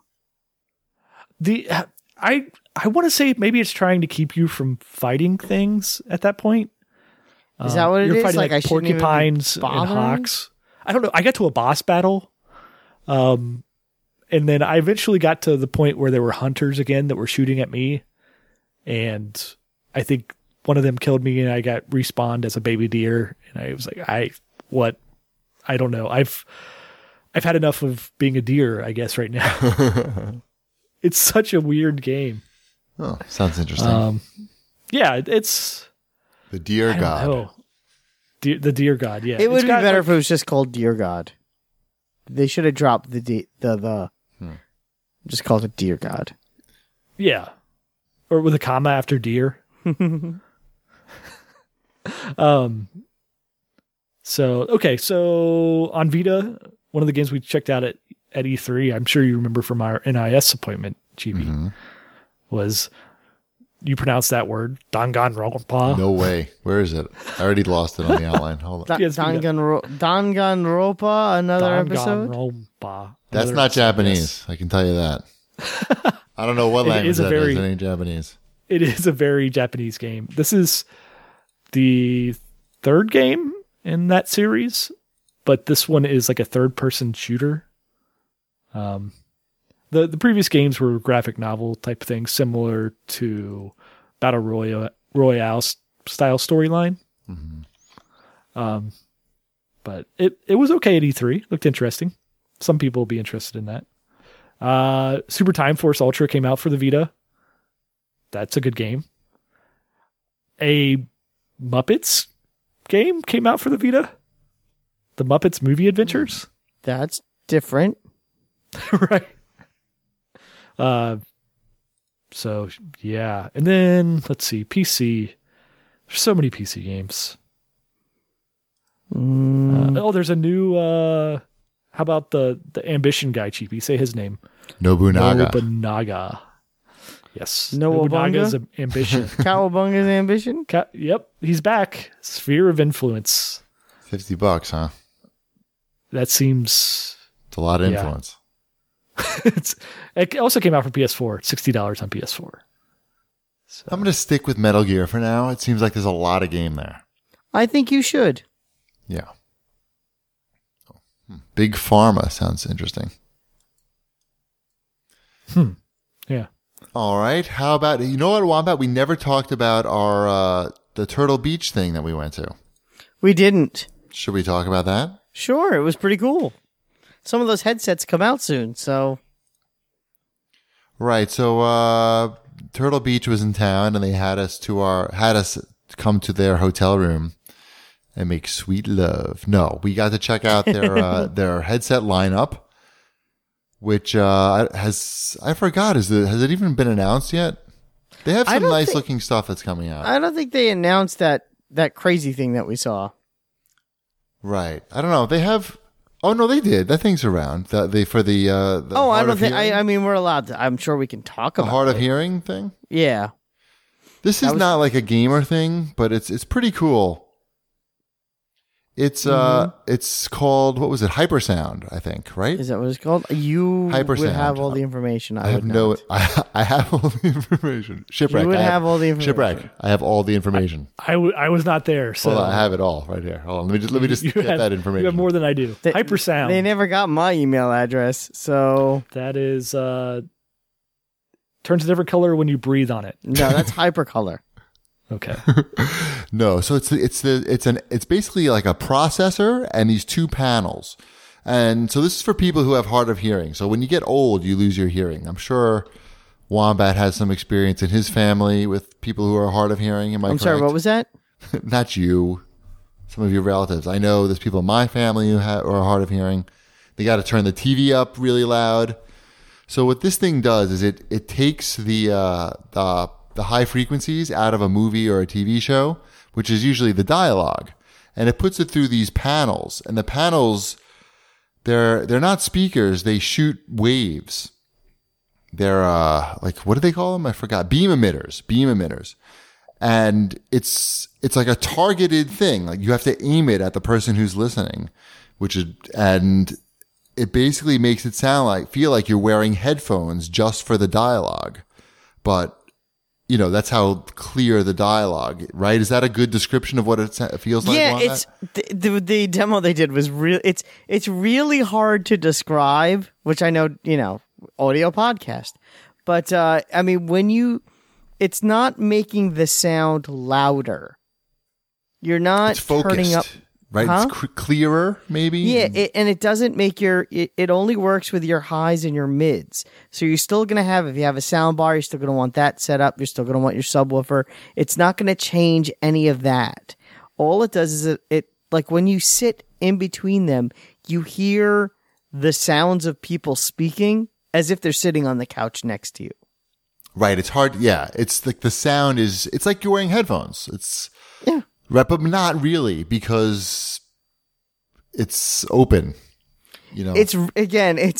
The I I want to say maybe it's trying to keep you from fighting things at that point. Is that what it You're is? fighting Like, like, I shouldn't even be porcupines and bothering? hawks. I don't know. I got to a boss battle, um, and then I eventually got to the point where there were hunters again that were shooting at me, and I think one of them killed me, and I got respawned as a baby deer, and I was like, I what? I don't know. I've I've had enough of being a deer, I guess, right now. It's such a weird game. Oh, sounds interesting. Um, yeah, it- it's the Deer I don't God. know. Deer, the Deer God. Yeah, It would It's be got, better like- if it was just called Dear God. They should have dropped the de- the the. Hmm. Just called it Dear God. Yeah, or with a comma after deer. um. So okay, so on Vita, one of the games we checked out at at E three, I'm sure you remember from our N I S appointment, G B, Mhm. was you pronounce that word, Danganronpa. No way. Where is it? I already lost it on the outline. Hold on. Da- Yes, we Danganro- Danganronpa, another episode. Danganronpa. That's Another not episode, Japanese. yes. I can tell you that. I don't know what It language is a that very- is. It ain't Japanese. It is a very Japanese game. This is the third game in that series, but this one is like a third-person shooter. Um, the the previous games were graphic novel type things, similar to Battle Royale Royale style storyline. Mm-hmm. Um, but it it was okay at E three. Looked interesting. Some people will be interested in that. Uh, Super Time Force Ultra came out for the Vita. That's a good game. A Muppets game came out for the Vita. The Muppets Movie Adventures. That's different. Right. Uh, so, yeah. And then, let's see, P C. There's so many P C games. Mm, Uh, oh, there's a new, uh, how about the, the Ambition guy, Cheapy? Say his name. Nobunaga. Nobunaga. Yes. Nobunaga? Nobunaga's am- ambition. Cowabunga's ambition. Ca- yep, he's back. Sphere of Influence. fifty bucks, huh? That seems. It's a lot of Yeah. influence. it's, it also came out for P S four. sixty dollars on P S four. So, I'm going to stick with Metal Gear for now. It seems like there's a lot of game there. I think you should. Yeah. Big Pharma sounds interesting. hmm. Yeah. All right. How about, you know what, Wombat? We never talked about our, uh, the Turtle Beach thing that we went to. We didn't. Should we talk about that? Sure, it was pretty cool. Some of those headsets come out soon, so Right. So, uh, Turtle Beach was in town and they had us to our, had us come to their hotel room and make sweet love. No, we got to check out their, uh, their headset lineup, which, uh, has, I forgot, is it, has it even been announced yet? They have I some don't nice think- looking stuff that's coming out. I don't think they announced that that crazy thing that we saw. Right. I don't know. They have, oh no, they did. That thing's around. The, they, for the, uh, the Oh, I hard don't of think. I, hearing? I mean, we're allowed to. I'm sure we can talk the about hard it. of hearing thing. Yeah. This is That was- not like a gamer thing, but it's it's pretty cool. It's uh, Mm-hmm. it's called, what was it? Hypersound, I think. Right? Is that what it's called? You Hypersound. would have all the information. I, I have would no. not. I, I have all the information. Shipwreck. You would I have all the information. Shipwreck. I have all the information. I, w- I was not there, so. Hold on, I have it all right here. Hold on. Let me just let me just you get have, that information. You have more than I do. They- Hypersound. They never got my email address, so That is, uh, turns a different color when you breathe on it. no, that's Hypercolor. Okay. No, so it's it's the it's an it's basically like a processor and these two panels. And so this is for people who have hard of hearing. So when you get old, you lose your hearing. I'm sure Wombat has some experience in his family with people who are hard of hearing. Am I I'm correct? sorry, what was that? Not you. Some of your relatives. I know there's people in my family who ha- are hard of hearing. They got to turn the T V up really loud. So what this thing does is it it takes the uh, the the high frequencies out of a movie or a T V show, which is usually the dialogue, and it puts it through these panels. And the panels, they're they're not speakers; they shoot waves. They're uh, like, what do they call them? I forgot. Beam emitters. Beam emitters. And it's it's like a targeted thing. Like you have to aim it at the person who's listening, which is and it basically makes it sound like feel like you're wearing headphones just for the dialogue, but. You know, that's how clear the dialogue, right? Is that a good description of what it sa- feels like? Yeah, Wombat? it's the, the the demo they did was real. It's it's really hard to describe, which I know, you know, audio podcast, but uh, I mean, when you, it's not making the sound louder. You're not It's focused, turning up. right? Huh? It's cr- clearer, maybe. Yeah, it, and it doesn't make your. It, it only works with your highs and your mids. So you're still gonna have, if you have a sound bar, you're still gonna want that set up. You're still gonna want your subwoofer. It's not gonna change any of that. All it does is it, it like when you sit in between them, you hear the sounds of people speaking as if they're sitting on the couch next to you. Right. It's hard. Yeah. It's like the sound is. It's like you're wearing headphones. It's Yeah. right, but not really because it's open. You know. It's again, it's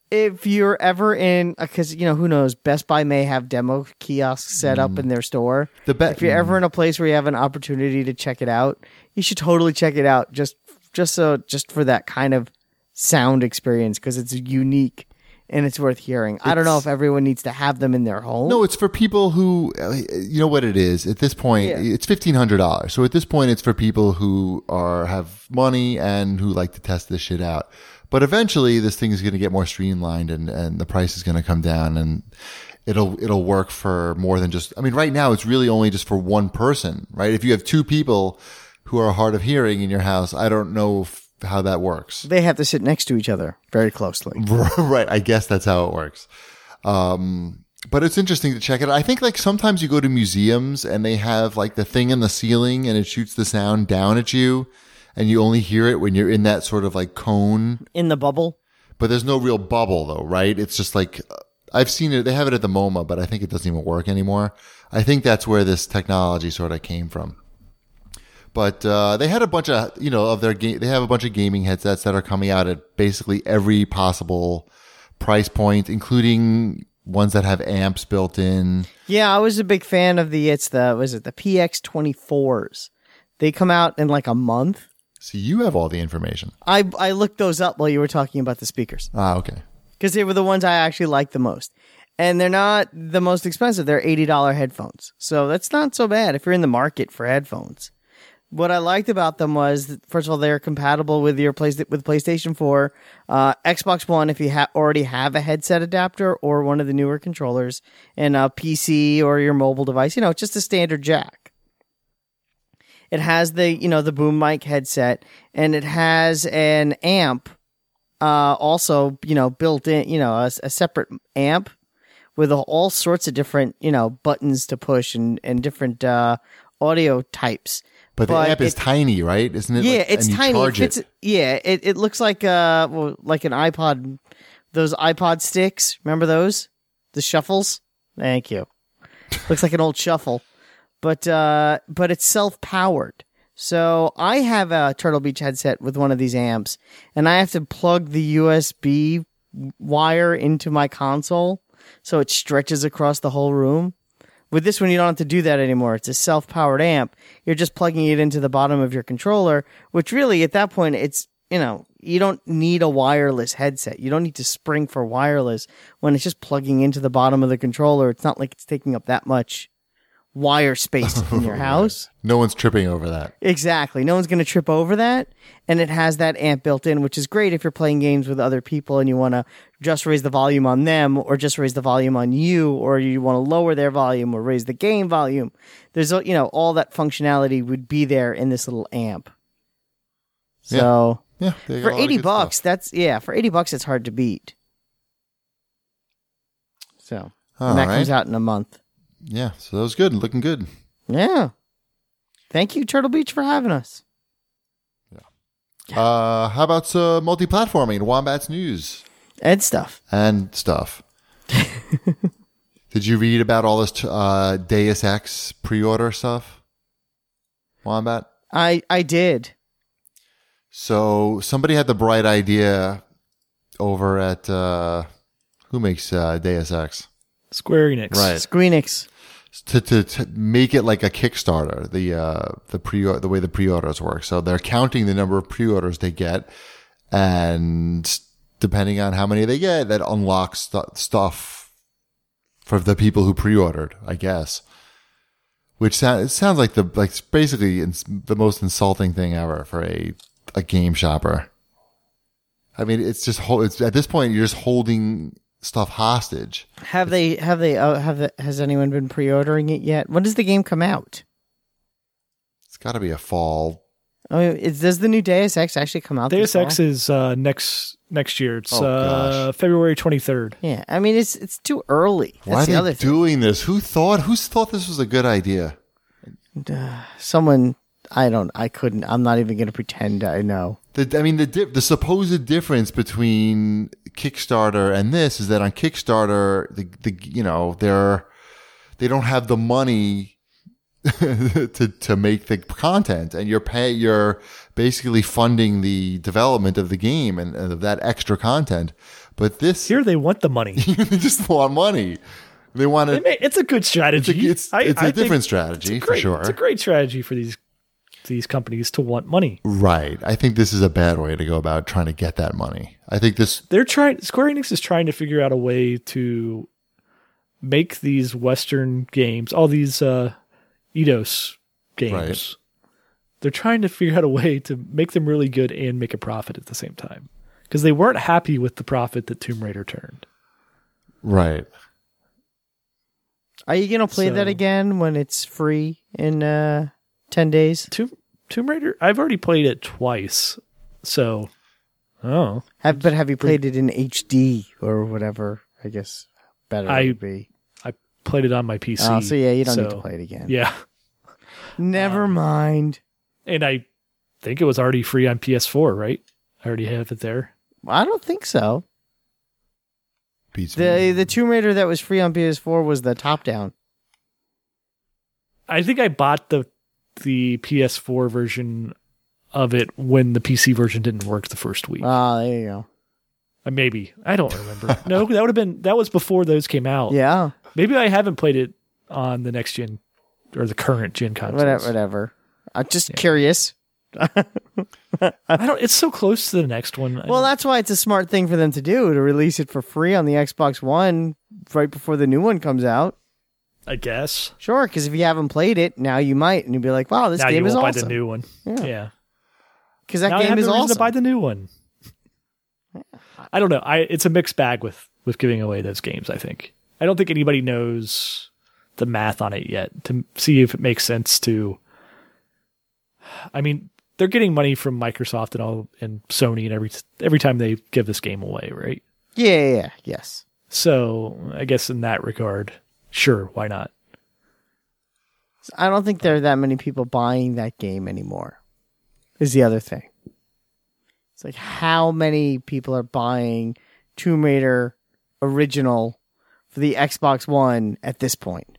if you're ever in, because you know who knows, Best Buy may have demo kiosks set up in their store. The be- if you're ever in a place where you have an opportunity to check it out, you should totally check it out. Just, just so, just for that kind of sound experience, because it's unique and it's worth hearing. I don't know if everyone needs to have them in their home. No, it's for people who, uh, you know what it is. At this point, Yeah. it's fifteen hundred dollars. So at this point, it's for people who are have money and who like to test this shit out. But eventually, this thing is going to get more streamlined, and, and the price is going to come down, and it'll it'll work for more than just. I mean, right now, it's really only just for one person, right? If you have two people who are hard of hearing in your house, I don't know if, how that works. They have to sit next to each other very closely. Right. I guess that's how it works. Um, but it's interesting to check it out. I think like sometimes you go to museums and they have like the thing in the ceiling and it shoots the sound down at you and you only hear it when you're in that sort of like cone. In the bubble? But there's no real bubble though, right? It's just like, I've seen it. They have it at the MoMA, but I think it doesn't even work anymore. I think that's where this technology sort of came from. But uh, they had a bunch of, you know, of their game. They have a bunch of gaming headsets that are coming out at basically every possible price point, including ones that have amps built in. Yeah, I was a big fan of the, it's the, was it the P X twenty-fours? They come out in like a month. So you have all the information. I I looked those up while you were talking about the speakers. Ah, okay. Because they were the ones I actually liked the most. And they're not the most expensive. They're eighty dollars headphones. So that's not so bad if you're in the market for headphones. What I liked about them was, that, first of all, they're compatible with your place with PlayStation four, uh, Xbox One if you ha- already have a headset adapter or one of the newer controllers, and a P C or your mobile device. You know, it's just a standard jack. It has the, you know, the boom mic headset, and it has an amp, uh, also, you know, built in, you know, a, a separate amp with all sorts of different, you know, buttons to push and, and different, uh, audio types. But the But amp is it- tiny, right? Isn't it? Yeah, like, it's and you tiny. It charge fits, it. yeah, it, it looks like uh well, like an iPod, those iPod sticks. Remember those? The shuffles? Thank you. Looks like an old shuffle. But uh but it's self-powered. So I have a Turtle Beach headset with one of these amps, and I have to plug the U S B wire into my console so it stretches across the whole room. With this one, you don't have to do that anymore. It's a self-powered amp. You're just plugging it into the bottom of your controller, which really, at that point, it's, you know, you don't need a wireless headset. You don't need to spring for wireless when it's just plugging into the bottom of the controller. It's not like it's taking up that much wire space in your house. No one's tripping over that. Exactly. No one's going to trip over that. And it has that amp built in, which is great if you're playing games with other people and you want to just raise the volume on them or just raise the volume on you, or you want to lower their volume or raise the game volume. There's, you know, all that functionality would be there in this little amp. So Yeah. they got for a lot of eighty good bucks, stuff. that's, yeah, for eighty bucks, it's hard to beat. So All and that right. comes out in a month. Yeah. So that was good. Looking good. Yeah. Thank you, Turtle Beach, for having us. Uh, how about uh, multi-platforming? Wombat's news Ed stuff. and stuff. Did you read about all this uh, Deus Ex pre-order stuff, Wombat? I, I did. So somebody had the bright idea over at uh, who makes uh, Deus Ex Square Enix. Right. Squeenix. to, to to make it like a Kickstarter. The uh, the pre the way the pre-orders work. So they're counting the number of pre-orders they get, and depending on how many they get, that unlocks stu- stuff for the people who pre-ordered, I guess. Which sounds it sounds like the like it's basically ins- the most insulting thing ever for a a game shopper. I mean, it's just ho- it's at this point you're just holding stuff hostage. Have they? Have they? Uh, have the, has anyone been pre-ordering it yet? When does the game come out? It's got to be a fall. I mean, is, does the new Deus Ex actually come out? this Deus Ex fall? is uh, next next year. It's Oh, uh, gosh. February twenty-third. Yeah, I mean it's it's too early. That's Why are the they other thing. doing this? Who thought? Who thought this was a good idea? Someone I don't. I couldn't. I'm not even going to pretend I know. The, I mean, the di- the supposed difference between Kickstarter and this is that on Kickstarter, the the you know they're they don't have the money to to make the content, and you're pay you're basically funding the development of the game and, and of that extra content But this Here they want the money. they just want money. They want They to. may- It's a good strategy. It's, I- it's a I think different it's strategy a for great- sure. It's a great strategy for these these companies to want money. Right. I think this is a bad way to go about trying to get that money. I think this. They're trying. Square Enix is trying to figure out a way to make these Western games, all these uh, Eidos games. Right. They're trying to figure out a way to make them really good and make a profit at the same time, because they weren't happy with the profit that Tomb Raider turned. Right. Are you gonna play So- that again when it's free in uh, ten days? Tomb Tomb Raider. I've already played it twice, so oh, Have, but have you played it in H D or whatever? I guess better I- it would be. I played it on my P C. Oh, so yeah, you don't need so- to play it again. Yeah, Never mind. and I think it was already free on P S four, right? I already have it there. I don't think so. Beats The me. the Tomb Raider that was free on P S four was the top down. I think I bought the the P S four version of it when the P C version didn't work the first week. Ah, there you go. Uh, maybe. I don't remember. No, that would have been that was before those came out. Yeah, Maybe I haven't played it on the next gen or the current gen consoles. whatever. Whatever. I'm just curious. I don't it's so close to the next one. I Well, don't- that's why it's a smart thing for them to do to release it for free on the Xbox One right before the new one comes out. I guess. Sure, because if you haven't played it, now you might, and you'll be like, "Wow, this Now game you is won't buy awesome." the new one. Yeah. Yeah. Because that Now I game have is no reason awesome. to buy the new one. I don't know. I it's a mixed bag with with giving away those games, I think. I don't think anybody knows the math on it yet to see if it makes sense to I mean, they're getting money from Microsoft and all and Sony and every every time they give this game away, right? yeah, yeah, yeah, yes. So, I guess in that regard, sure, why not? I don't think there are that many people buying that game anymore. Is the other thing. It's like how many people are buying Tomb Raider original for the Xbox One at this point?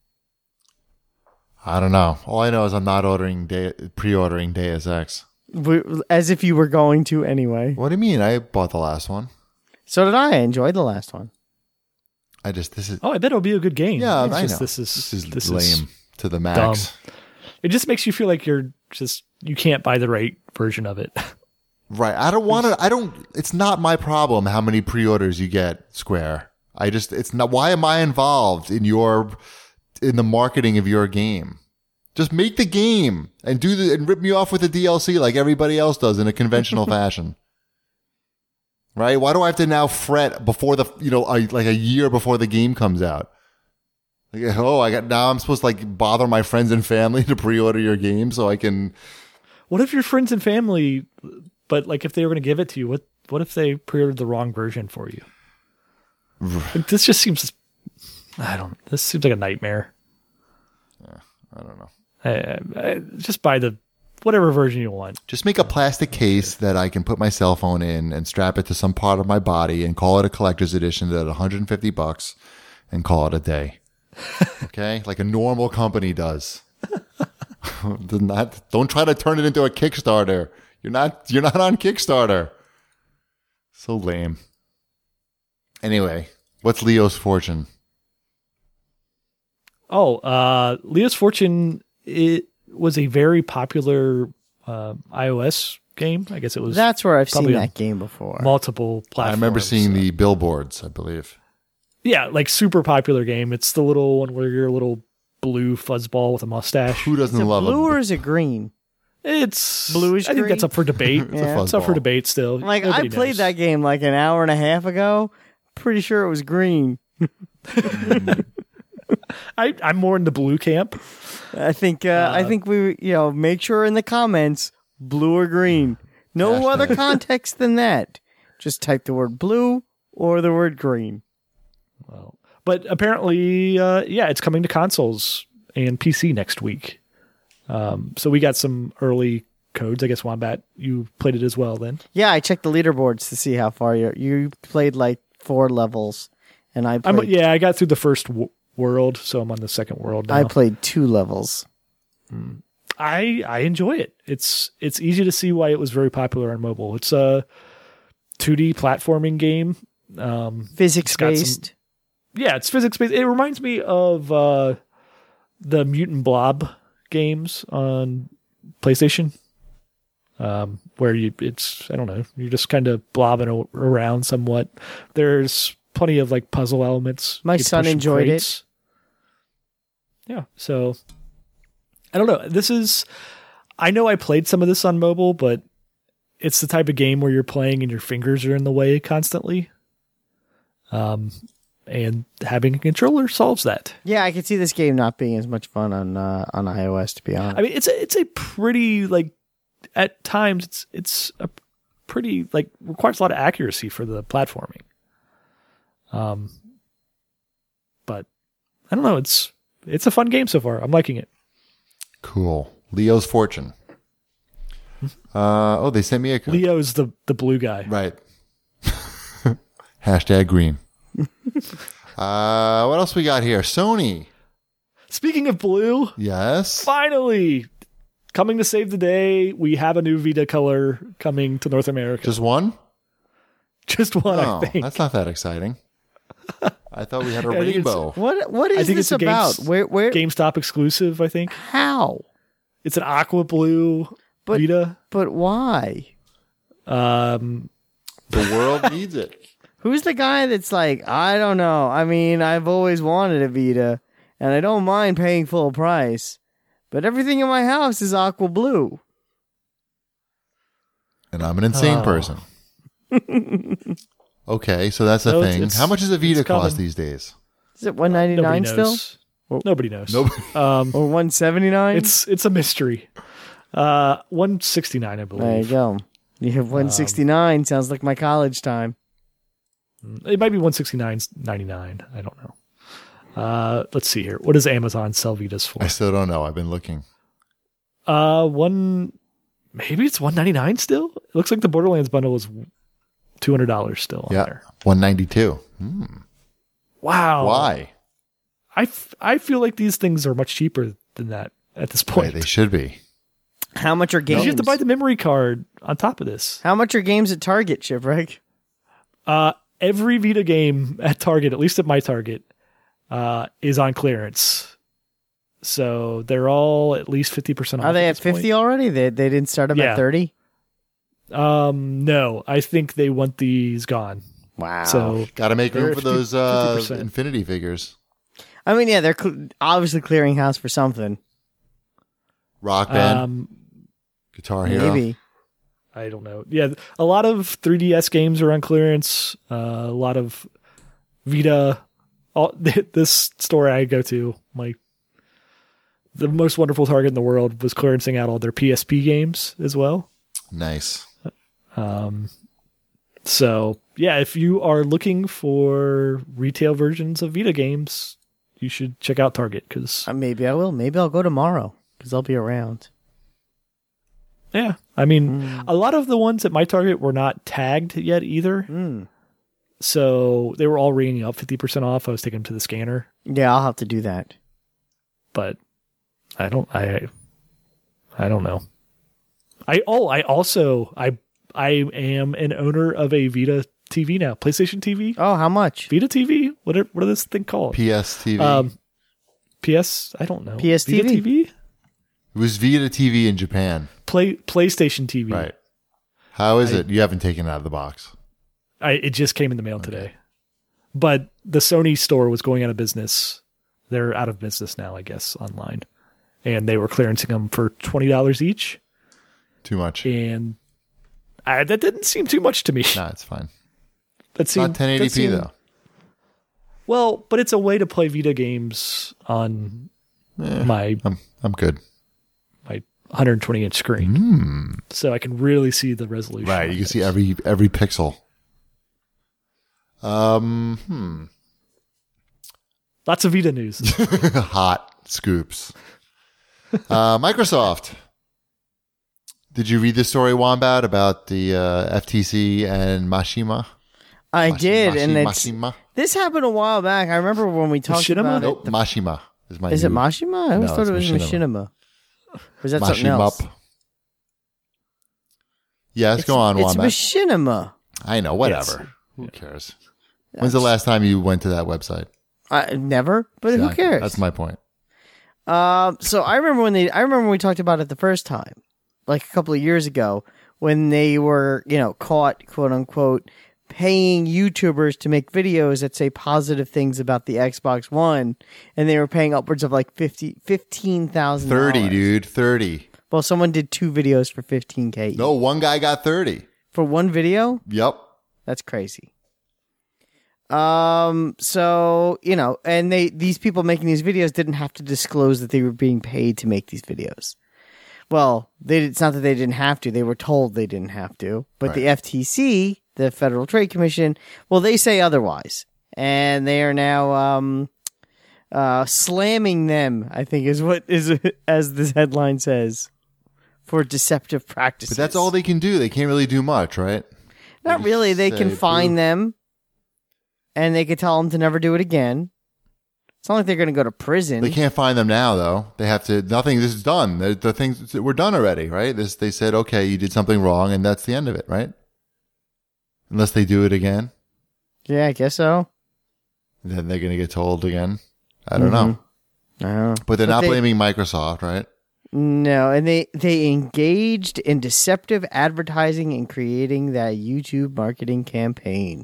I don't know. All I know is I'm not ordering day, pre-ordering Deus Ex. W- As if you were going to anyway. What do you mean? I bought the last one. So did I. I enjoyed the last one. I just this is Oh, I bet it'll be a good game. yeah. It's I just, know. This is this is this lame is to the max. It just makes you feel like you're just you can't buy the right version of it. Right. I don't want to. I don't. It's not my problem how many pre-orders you get, Square. I just. It's not. Why am I involved in your in the marketing of your game? Just make the game and do the and rip me off with the D L C like everybody else does in a conventional fashion. Right? Why do I have to now fret before the you know a, like a year before the game comes out? Like, oh, I got now I'm supposed to like bother my friends and family to pre-order your game so I can. What if your friends and family, but like if they were going to give it to you, what what if they pre-ordered the wrong version for you? Like, this just seems, I don't. This seems like a nightmare. I don't know. I, I, I- just buy the whatever version you want. Just make a plastic case that I can put my cell phone in and strap it to some part of my body and call it a collector's edition at one hundred fifty bucks and call it a day. Okay? Like a normal company does. Do not, don't try to turn it into a Kickstarter. You're not you're not on Kickstarter. So lame. Anyway, what's Leo's fortune? Oh, uh, Leo's Fortune, it was a very popular uh, iOS game. I guess it was That's where I've seen probably on that game before. multiple I platforms. remember seeing the billboards, I believe. Yeah, like super popular game. It's the little one where you're a little blue fuzzball with a mustache. Who doesn't Is it love blue a or is it green? It's Bluish I think that's green? up for debate. It's a Yeah. It's up for fuzzball. debate still. Like Nobody I played knows. that game like an hour and a half ago. Pretty sure it was green. I, I'm more in the blue camp. I think uh, I think we you know make sure in the comments blue or green. No Hashtag. other context than that. Just type the word blue or the word green. Well, but apparently, uh, yeah, it's coming to consoles and P C next week. Um, so we got some early codes. I guess Wombat, you played it as well then. Yeah, I checked the leaderboards to see how far you you played like four levels, and I I'm played, yeah, I got through the first w- world, so I'm on the second world now. I played two levels. I I enjoy it. It's it's easy to see why it was very popular on mobile. It's a two D platforming game Um, Physics got some- based. yeah, it's physics based. It reminds me of uh, the Mutant Blob games on PlayStation, um, where you it's I don't know, you're just kind of blobbing a- around somewhat. There's plenty of like puzzle elements. My You can son push some enjoyed it. crates. Yeah, so I don't know. This is I know I played some of this on mobile, but it's the type of game where you're playing and your fingers are in the way constantly. Um, and having a controller solves that. Yeah, I could see this game not being as much fun on uh, on iOS, to be honest. I mean, it's a it's a pretty like at times it's it's a pretty like requires a lot of accuracy for the platforming. Um, but I don't know. It's it's a fun game so far. I'm liking it. Cool. Leo's Fortune. Uh, oh, they sent me a code. Leo's the the blue guy. Right. Hashtag green. uh, what else we got here? Sony. Speaking of blue, Yes. finally coming to save the day. We have a new Vita color coming to North America. Just one? Just one, Oh, I think. that's not that exciting. I thought we had a I think it's- rainbow. what what I is think this it's a about? Games- Where where GameStop exclusive, I think. how? It's an aqua blue But- Vita. But why? Um, The world needs it. Who's the guy that's like, I don't know. I mean, I've always wanted a Vita, and I don't mind paying full price, but everything in my house is aqua blue. And I'm an insane Oh. person. Okay, so that's a No, it's- thing. it's- How much does a Vita it's coming. cost these days? Is it one ninety nobody nine still, knows. Nobody knows. Nope. Um, or one seventy nine? it's it's a mystery. Uh, one sixty nine, I There you believe. go. You have one sixty nine. Sounds like my college time. It might be one sixty nine ninety nine. I don't know. Uh, let's see here. What does Amazon sell Vitas for? I still don't know. I've been looking. Uh, one maybe it's one ninety nine still. It looks like the Borderlands bundle is two hundred dollars still on Yeah. there. one ninety-two. Wow. Why? I, f- I feel like these things are much cheaper than that at this Why, point. they should be. How much are You games? have to buy the memory card on top of this. How much are games at Target, Shipwreck? Uh, every Vita game at Target, at least at my Target, uh, is on clearance. So they're all at least fifty percent off. Are they at this point. fifty already? They they didn't start them Yeah. at thirty. Um, no, I think they want these gone. Wow. So Got to make room They're for those uh, fifty percent. Infinity figures. I mean, yeah, they're cl- obviously clearing house for something. Rock Band, um, Guitar Hero. Maybe. I don't know. Yeah, a lot of three D S games are on clearance. Uh, a lot of Vita. All this store I go to, like the most wonderful Target in the world, was clearancing out all their P S P games as well. Nice. Um, so yeah, if you are looking for retail versions of Vita games, you should check out Target because Uh, maybe I will. Maybe I'll go tomorrow because I'll be around. yeah, I mean, Mm. a lot of the ones at my Target were not tagged yet either. Mm. So they were all ringing up fifty percent off. I was taking them to the scanner, Yeah, I'll have to do that. but I don't, I, I don't know. I, oh, I also, I, I am an owner of a Vita T V now, PlayStation T V, Oh, how much? Vita T V. What are, what are this thing called? P S T V. Um, P S, I don't know. P S Vita T V? T V? it was Vita T V in Japan. Play, PlayStation T V. Right. How is I- it? You haven't taken it out of the box. I, it just came in the mail today. But the Sony store was going out of business. They're out of business now, I guess, online. And they were clearancing them for twenty dollars each. Too much. And I, that didn't seem too much to me. Nah, it's fine. That It's seemed, not ten eighty p that seemed- though. Well, but it's a way to play Vita games on Eh, my I'm I'm good. my one hundred twenty inch screen. Mm. So I can really see the resolution. Right. on You can see things. every every pixel. Um. Hmm. Lots of Vita news. Hot scoops. Uh, Microsoft. Did you read the story, Wombat, about the uh, F T C and Mashima? I Mashi- did, Mashi- and it's Mashima? this happened a while back. I remember when we talked Machinima? about Nope, it. Mashima is my. Is it new- Mashima? I always No, thought it it's was Machinima. Machinima. Or is that something else? Mashimup. Yes, It's, go on, it's Wombat. Machinima. I know, whatever. Who cares? When's the last time you went to that website? I never, but who Exactly. cares? That's my point. Um, so I remember when they, I remember when we talked about it the first time, like a couple of years ago, when they were, you know, caught, quote unquote, paying YouTubers to make videos that say positive things about the Xbox One, and they were paying upwards of like fifty, fifteen thousand. Thirty, dude, thirty. Well, someone did two videos for fifteen K. No, one guy got thirty. For one video? Yep. That's crazy. Um, so, you know, and they, these people making these videos didn't have to disclose that they were being paid to make these videos. Well, they, it's not that they didn't have to, they were told they didn't have to, but Right. the F T C, the Federal Trade Commission, well, they say otherwise. And they are now, um, uh, slamming them, I think is what is, as this headline says, for deceptive practices. But that's all they can do. They can't really do much, right? Not just really. They say, can fine "Boo." them, and they can tell them to never do it again. It's not like they're going to go to prison. They can't find them now, though. They have to. Nothing. This is done. The, the things were done already, right? This. They said, okay, you did something wrong, and that's the end of it, right? Unless they do it again, Yeah, I guess so. then they're going to get told again. I don't know. I don't know. But they're But not they- blaming Microsoft, right? No, and they they engaged in deceptive advertising and creating that YouTube marketing campaign.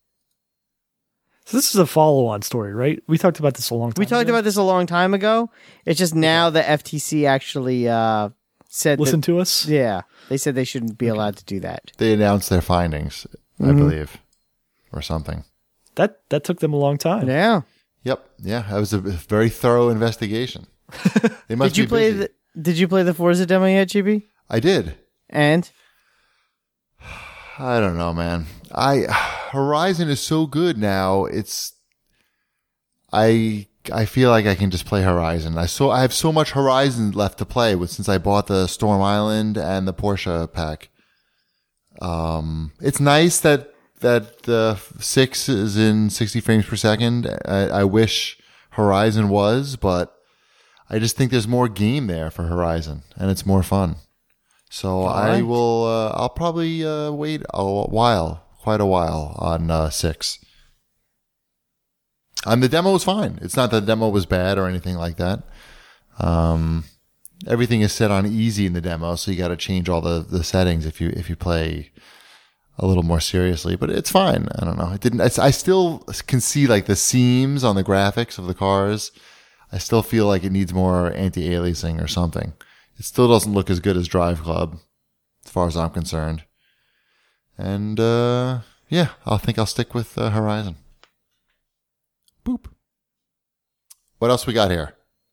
So this is a follow-on story, right? We talked about this a long time We talked ago. about this a long time ago. It's just now the F T C actually uh, said Listen that, to us. yeah, they said they shouldn't be allowed to do that. They announced their findings, I Mhm. believe, or something. That that took them a long time. Yeah. Yep. Yeah, that was a very thorough investigation. They must Did you be play busy. the Did you play the Forza demo yet, G B? I did. And I don't know, man. I Horizon is so good now. It's I I feel like I can just play Horizon. I so I have so much Horizon left to play with since I bought the Storm Island and the Porsche pack. Um, it's nice that that the six is in sixty frames per second. I, I wish Horizon was, but I just think there's more game there for Horizon, and it's more fun. So I right. will. Uh, I'll probably uh, wait a while, quite a while, on uh, six. And the demo was fine. It's not that the demo was bad or anything like that. Um, everything is set on easy in the demo, so you got to change all the, the settings if you if you play a little more seriously. But it's fine. I don't know. It didn't. It's, I still can see like the seams on the graphics of the cars. I still feel like it needs more anti-aliasing or something. It still doesn't look as good as Drive Club, as far as I'm concerned. And, uh, yeah, I think I'll stick with uh, Horizon. Boop. What else we got here?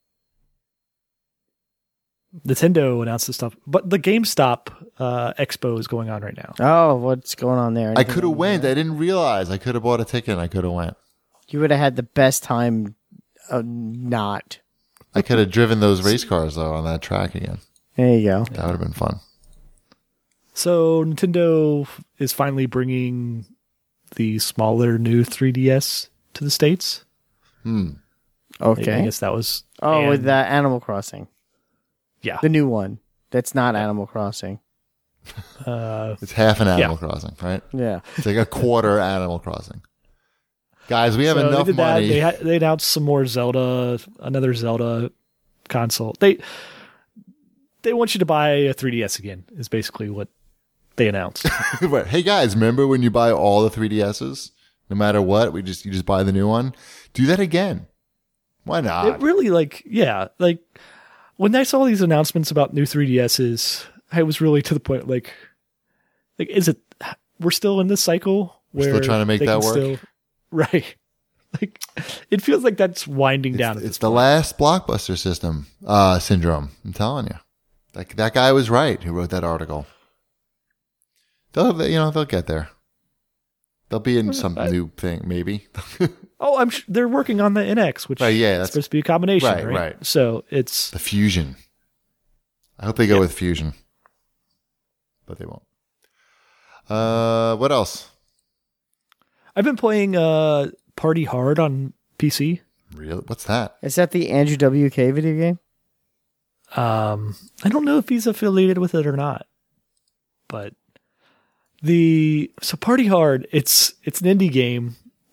Nintendo announced this stuff, but the GameStop uh, Expo is going on right now. oh, what's going on there? I Anything could have on went. there? I didn't realize. I could have bought a ticket and I could have went. You would have had the best time. Uh, not. I could have driven those race cars, though, on that track again. There you go. That would have been fun. So Nintendo is finally bringing the smaller new three D S to the States. Hmm. I Okay. guess that was. Oh, and- with that Animal Crossing, Yeah. the new one. That's not Animal Crossing. Uh, It's half an Animal Crossing, right? Yeah. It's like a quarter Animal Crossing. Guys, we have so enough they did that. money. They, ha- they announced some more Zelda, another Zelda console. They they want you to buy a three D S again. Is basically what they announced. Right. Hey guys, remember when you buy all the three D S's? No matter what, we just you just buy the new one. Do that again. Why not? It really like yeah like when I saw these announcements about new three D S's, I was really to the point like like is it we're still in this cycle where still trying to make they that can work? still- right. Like it feels like that's winding It's, down. At it's this the point. last blockbuster system uh, syndrome. I'm telling you, like that guy was right who wrote that article. They'll, you know, they'll get there. They'll be in some I- new thing, maybe. Oh, I'm sh- they're working on the N X, which Right, yeah, is that's- supposed to be a combination, Right, right? right. So it's The Fusion. I hope they go Yeah. with Fusion, but they won't. Uh, what else? I've been playing uh, Party Hard on P C. Real? What's that? Is that the Andrew W K video game? Um, I don't know if he's affiliated with it or not, but the so Party Hard, it's it's an indie game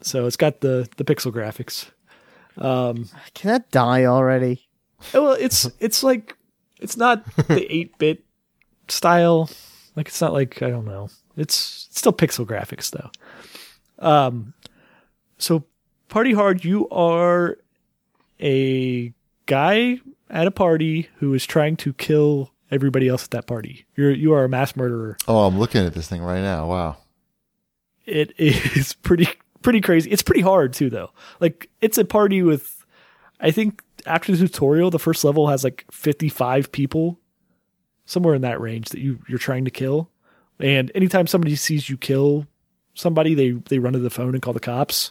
So it's got the the pixel graphics. Um, Can that die already? well, it's it's like it's not the eight bit style. Like it's not like I don't know. It's, it's still pixel graphics though. Um, so Party Hard, you are a guy at a party who is trying to kill everybody else at that party. You're you are a mass murderer. Oh, I'm looking at this thing right now. Wow. It is pretty pretty crazy. It's pretty hard too though. Like it's a party with I think after the tutorial the first level has like fifty-five people, somewhere in that range that you you're trying to kill. And anytime somebody sees you kill somebody, they they run to the phone and call the cops.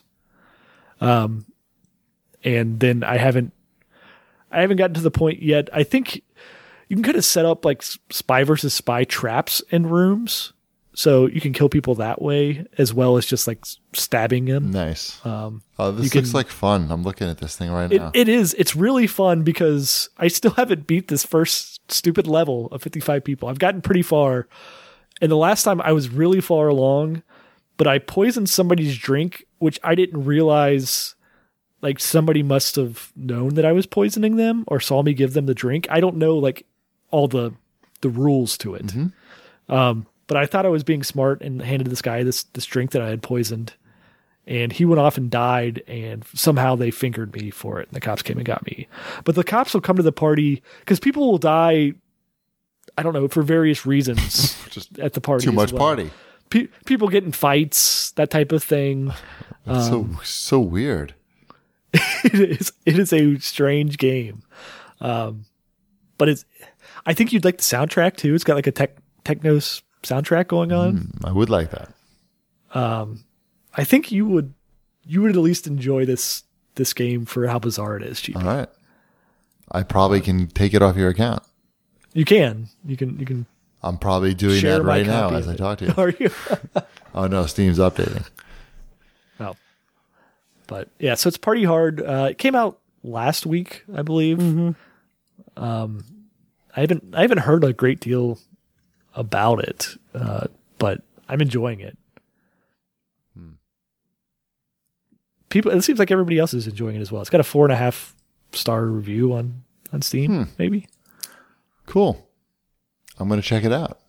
Um and then I haven't I haven't gotten to the point yet. I think you can kind of set up like spy versus spy traps in rooms, so you can kill people that way as well as just like stabbing them. Nice. Um, oh, this you looks can- like fun. I'm looking at this thing right it, now. it is. It's really fun because I still haven't beat this first stupid level of fifty-five people. I've gotten pretty far, and the last time I was really far along, but I poisoned somebody's drink, which I didn't realize. Like somebody must have known that I was poisoning them or saw me give them the drink. I don't know like all the the rules to it. Mm-hmm. Um, but I thought I was being smart and handed this guy this this drink that I had poisoned, and he went off and died. And somehow they fingered me for it, and the cops came and got me. But the cops will come to the party because people will die. I don't know for various reasons. Just at the party, too as much well. party. Pe- people get in fights, that type of thing. It's so so weird. it is it is a strange game, um, but it's. I think you'd like the soundtrack too. It's got like a tech techno s- soundtrack going on. Mm, I would like that. Um, I think you would you would at least enjoy this this game for how bizarre it is. G P. All right. I probably can take it off your account. You can you can you can I'm probably doing share that my right now copy as of I it. talk to you. Are you? Oh no, Steam's updating. Oh, but yeah. So it's Party Hard. Uh, it came out last week, I believe. Um, I haven't I haven't heard a great deal about it, uh, but I'm enjoying it. People, it seems like everybody else is enjoying it as well. It's got a four and a half star review on on Steam, Hmm. maybe. Cool. I'm gonna check it out.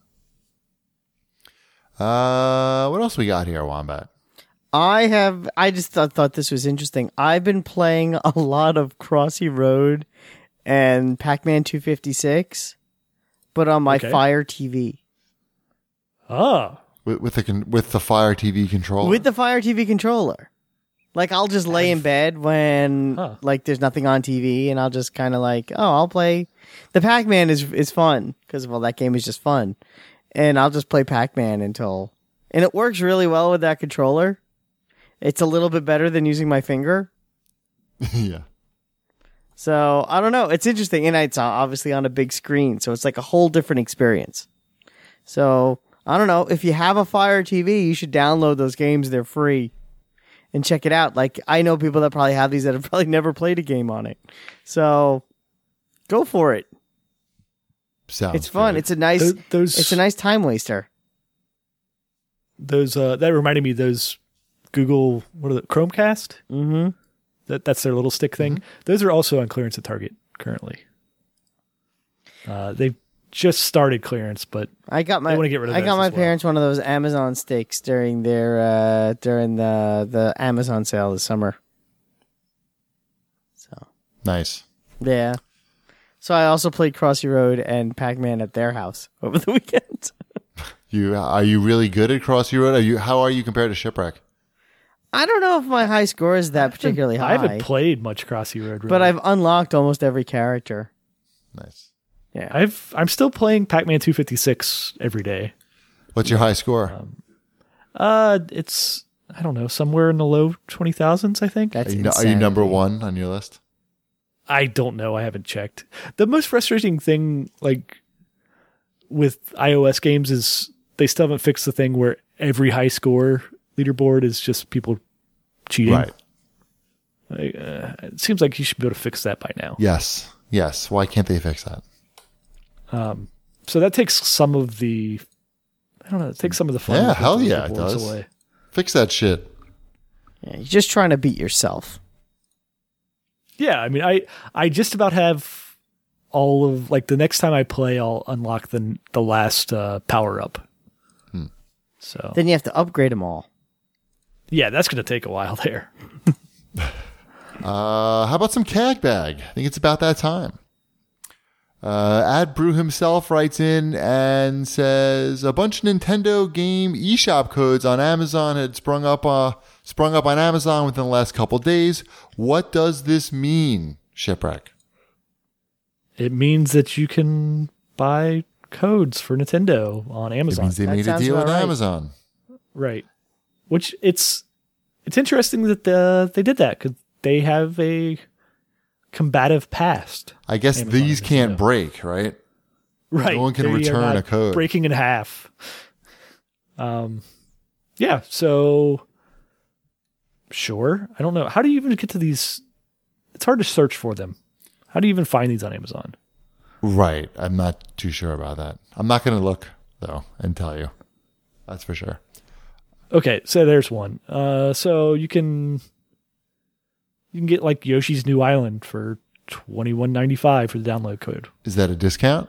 Uh, what else we got here, Wombat? I have. I just thought thought this was interesting. I've been playing a lot of Crossy Road and Pac-Man two fifty-six, but on my Okay. Fire T V Ah, With, with the con- with the Fire T V controller. with the Fire T V controller. Like I'll just lay in bed when Huh. like there's nothing on T V, and I'll just kind of like, oh, I'll play. The Pac-Man is is fun because well, that game is just fun, and I'll just play Pac-Man until, and it works really well with that controller. It's a little bit better than using my finger. yeah. So I don't know. It's interesting, and it's obviously on a big screen, so it's like a whole different experience. So I don't know. If you have a Fire T V, you should download those games. They're free, and check it out. Like I know people that probably have these that have probably never played a game on it. So go for it. Sounds It's fun. good. It's a nice. those, those It's a nice time waster. those uh, that reminded me of those Google what are the Chromecast? Mm-hmm. That that's their little stick thing. Those are also on clearance at Target currently. Uh, they've just started clearance, but I got my. wanna get rid of I those got my as well. parents one of those Amazon steaks during their uh, during the the Amazon sale this summer. So nice. yeah. So I also played Crossy Road and Pac-Man at their house over the weekend. You are you really good at Crossy Road? Are you? How are you compared to Shipwreck? I don't know if my high score is that particularly I high, haven't played much Crossy Road, really. but I've unlocked almost every character. Nice. Yeah. I've I'm still playing Pac-Man two fifty-six every day. What's your high score? Uh, it's I don't know, somewhere in the low twenty thousands, I think. That's are, you, are you number insanity. one on your list? I don't know. I haven't checked. The most frustrating thing, like with iOS games, is they still haven't fixed the thing where every high score leaderboard is just people cheating. Right. Like, uh, it seems like you should be able to fix that by now. Yes. Yes. Why can't they fix that? Um, so that takes some of the, I don't know, it takes some of the fun. Yeah, with hell those yeah, it leaderboards does. away. Fix that shit. Yeah, you're just trying to beat yourself. Yeah, I mean, I I just about have all of like the next time I play, I'll unlock the the last uh, power up. Hmm. So Then you have to upgrade them all. yeah, that's going to take a while there. Uh, how about some C A G bag? I think it's about that time. Uh, Ad Brew himself writes in and says a bunch of Nintendo game eShop codes on Amazon had sprung up, uh, sprung up on Amazon within the last couple days. What does this mean, Shipwreck? It means that you can buy codes for Nintendo on It Amazon. means they That made a sounds deal with about right. Amazon. Right. Which it's it's interesting that the, they did that because they have a combative past. I guess Amazon these and can't Nintendo. break, right? Right. No one can They are return not a code. Breaking in half. Um, yeah. So, sure. I don't know. How do you even get to these? It's hard to search for them. How do you even find these on Amazon? Right. I'm not too sure about that. I'm not going to look, though, and tell you. That's for sure. Okay, so there's one. Uh, so you can you can get like Yoshi's New Island for twenty-one ninety-five for the download code. Is that a discount?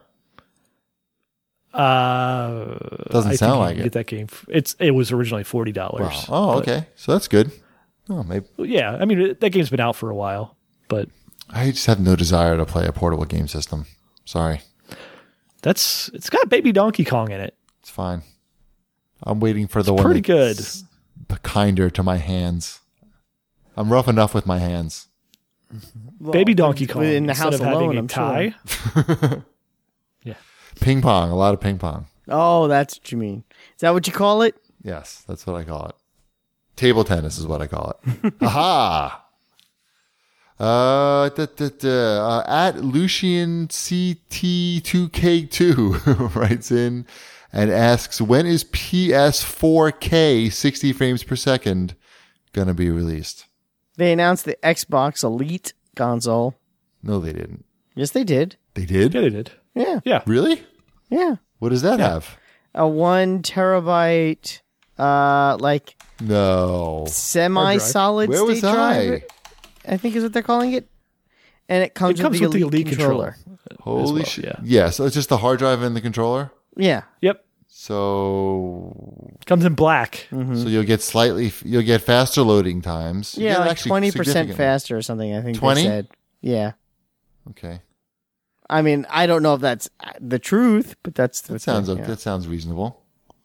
Uh, Doesn't I sound think you like can it. Get that game. f- It's it was originally forty dollars. Wow. Oh, okay. So that's good. Oh, maybe. Yeah, I mean it- that game's been out for a while, but I just have no desire to play a portable game system. Sorry. that's it's got Baby Donkey Kong in it. It's fine. I'm waiting for the one Pretty good. that's kinder to my hands. I'm rough enough with my hands. Baby Donkey Kong in the instead house of having alone, a I'm tie. sure. Ping pong. A lot of ping pong. Oh, that's what you mean. Is that what you call it? Yes, that's what I call it. Table tennis is what I call it. Aha! Uh, da, da, da, uh, at Lucian C T two K two writes in and asks, when is P S four K sixty frames per second going to be released? They announced the Xbox Elite console. No, they didn't. Yes, they did. They did? Yeah, they did. Yeah. Yeah, Really? Yeah. What does that have? A one terabyte, uh, like No. semi-solid Where state was drive. I? I think is what they're calling it. And it comes, it comes with the with Elite, the Elite controller. controller. Holy well, shit. yeah. Yeah, so it's just the hard drive and the controller? Yeah. Yep, So comes in black. So you'll get slightly, you'll get faster loading times. You Yeah, get like actually twenty percent significantly- faster or something, I think twenty? they said. Yeah. Okay, I mean, I don't know if that's the truth, but that's the that sounds thing, okay. yeah. That sounds reasonable.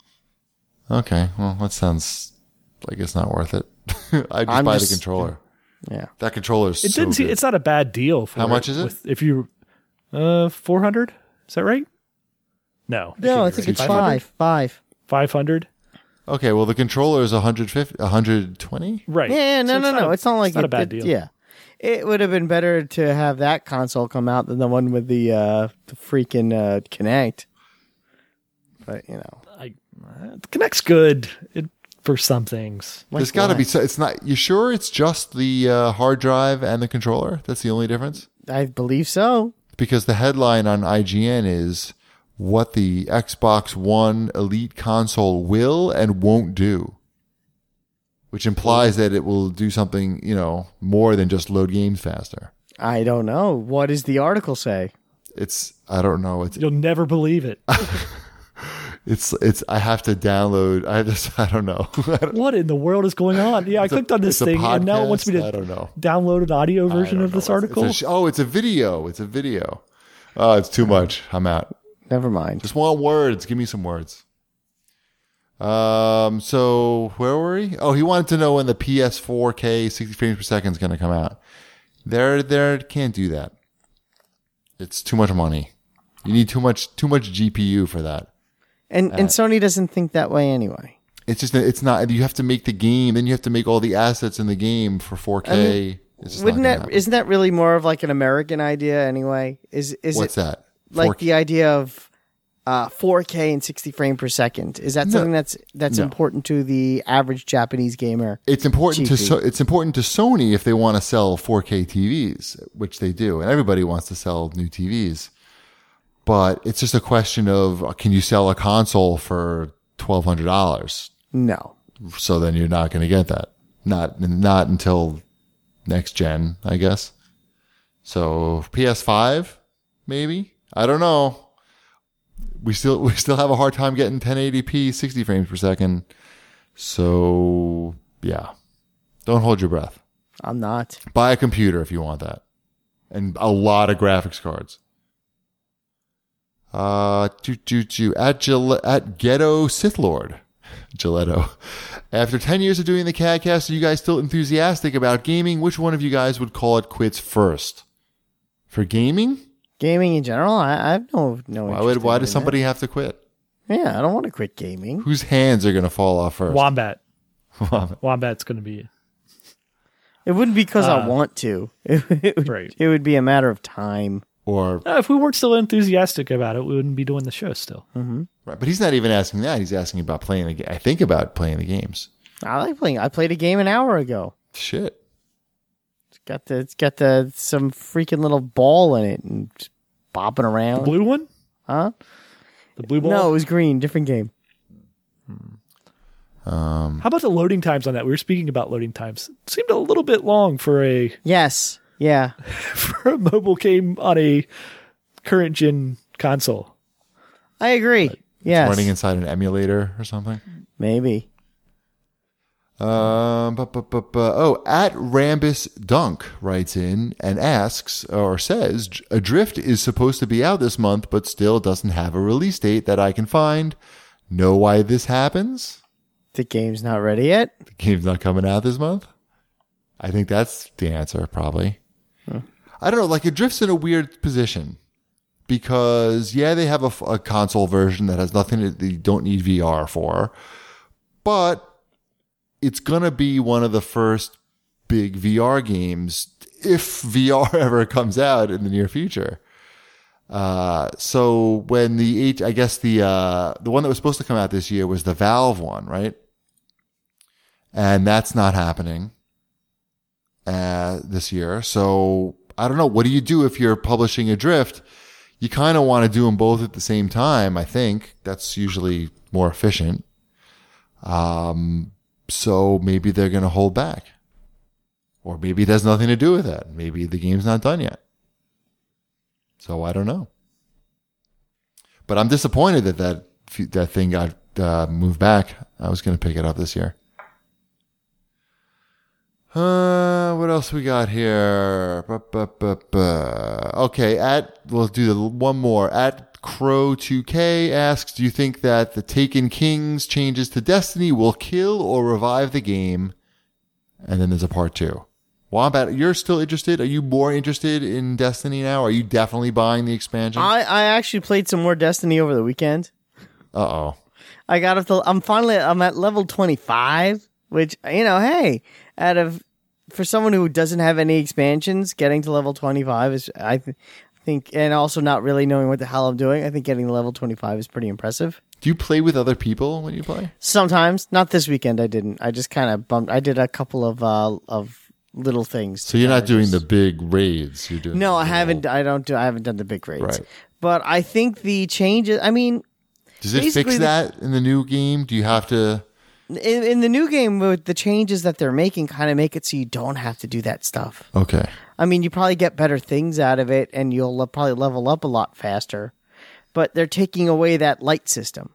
Okay, well, that sounds like it's not worth it. I just I'm buy just- the controller. Yeah. That controller is It so didn't see. good. It's not a bad deal. For How much is it? with- If you, uh, four hundred. Is that right? No. No, I think it's five. Five. Five hundred. Okay, well, the controller is one hundred fifty, one hundred twenty. Right. Yeah, no, So no, not no. a- it's not like it's not it, a bad it- deal. Yeah. It would have been better to have that console come out than the one with the uh the freaking uh Kinect. But, you know. I, uh, the Kinect's good it, for some things. like There's got to what? be. so- It's not. You sure it's just the uh, hard drive and the controller? That's the only difference. I believe so. Because the headline on I G N is what the Xbox One Elite console will and won't do, which implies that it will do something, you know, more than just load games faster. I don't know. What does the article say? It's, I don't know. It's, You'll never believe it. it's, it's, I have to download. I just, I don't know. I don't- What in the world is going on? Yeah, I it's a- clicked on this it's a thing and now it wants me podcast? I to don't know. download an audio I version don't of know. this It's- article. It's a sh- oh, it's a video. It's a video. Oh, it's too much. I'm out. Never mind. Just want words. Give me some words. Um. So where were we? Oh, he wanted to know when the P S four K sixty frames per second is going to come out. There, there can't do that. It's too much money. You need too much, too much G P U for that. And and Sony doesn't think that way anyway. It's just, it's not. You have to make the game, then you have to make all the assets in the game for four K. I mean, It's just not Wouldn't gonna that happen. isn't that really more of like an American idea anyway? Is is What's it that? like four K? the idea of uh, four K and sixty frame per second? Is that No. something that's that's No. important to the average Japanese gamer? It's important to Cheapy. so, it's important to Sony if they want to sell four K T Vs, which they do, and everybody wants to sell new T Vs. But it's just a question of uh, can you sell a console for twelve hundred dollars? No. So then you're not going to get that. Not not until next gen, I guess. So P S five, maybe? I don't know. We still we still have a hard time getting ten eighty p, sixty frames per second. So yeah, don't hold your breath. I'm not. Buy a computer if you want that, and a lot of graphics cards. Uh, choo, choo, choo. At Gil- at Ghetto Sith Lord, Giletto. After ten years of doing the CADcast, are you guys still enthusiastic about gaming? Which one of you guys would call it quits first? For gaming? Gaming in general, I, I have no no. Why interest would why in does it. somebody have to quit? Yeah, I don't want to quit gaming. Whose hands are going to fall off first? Wombat. Wombat's going to be It wouldn't be because I Uh, want to. It, it would, right. it would be a matter of time. Or Uh, if we weren't still enthusiastic about it, we wouldn't be doing the show still. Mm-hmm. right, but he's not even asking that. He's asking about playing the game. I think about playing the games. I like playing. I played a game an hour ago. Shit. It's got the it's got the some freaking little ball in it and just bopping around. The blue one? Huh? The blue ball? No, it was green. Different game. Um, How about the loading times on that? We were speaking about loading times. It seemed a little bit long for a Yes. Yeah. for a mobile game on a current gen console. I agree. Yes. running inside an emulator or something. Maybe. Um, bu- bu- bu- bu- oh, at Rambus Dunk writes in and asks or says, Adrift is supposed to be out this month, but still doesn't have a release date that I can find. Know why this happens? The game's not ready yet. The game's not coming out this month. I think that's the answer, probably. Huh. I don't know. Like, Adrift's in a weird position because, yeah, they have a, f- a console version that has nothing that they don't need V R for, but it's going to be one of the first big V R games if V R ever comes out in the near future. Uh, so when the H, I guess the, uh, the one that was supposed to come out this year was the Valve one, right? And that's not happening, uh, this year. So I don't know. What do you do if you're publishing Adrift? You kind of want to do them both at the same time. I think that's usually more efficient. Um, so maybe they're going to hold back, or maybe it has nothing to do with that. Maybe the game's not done yet. So I don't know, but I'm disappointed that that, that thing got uh, moved back. I was going to pick it up this year. Uh, what else we got here? Ba, ba, ba, ba. Okay, at we'll do the one more. At Crow two K asks, do you think that the Taken King's changes to Destiny will kill or revive the game? And then there's a part two. Wombat, you're still interested? Are you more interested in Destiny now? Are you definitely buying the expansion? I, I actually played some more Destiny over the weekend. Uh oh. I got up to, I'm finally, I'm at level twenty-five, which, you know, hey, out of, for someone who doesn't have any expansions, getting to level twenty-five is, I th- think, and also not really knowing what the hell I'm doing, I think getting to level twenty-five is pretty impressive. Do you play with other people when you play? Sometimes. Not this weekend, I didn't. I just kind of bumped, I did a couple of, uh, of little things. So you're not doing the big raids. You're doing No, I the haven't, little- I don't do, I haven't done the big raids. Right. But I think the changes, I mean, Does it basically fix the- that in the new game? Do you have to? In, in the new game, with the changes that they're making, kind of make it so you don't have to do that stuff. Okay. I mean, you probably get better things out of it, and you'll le- probably level up a lot faster. But they're taking away that light system.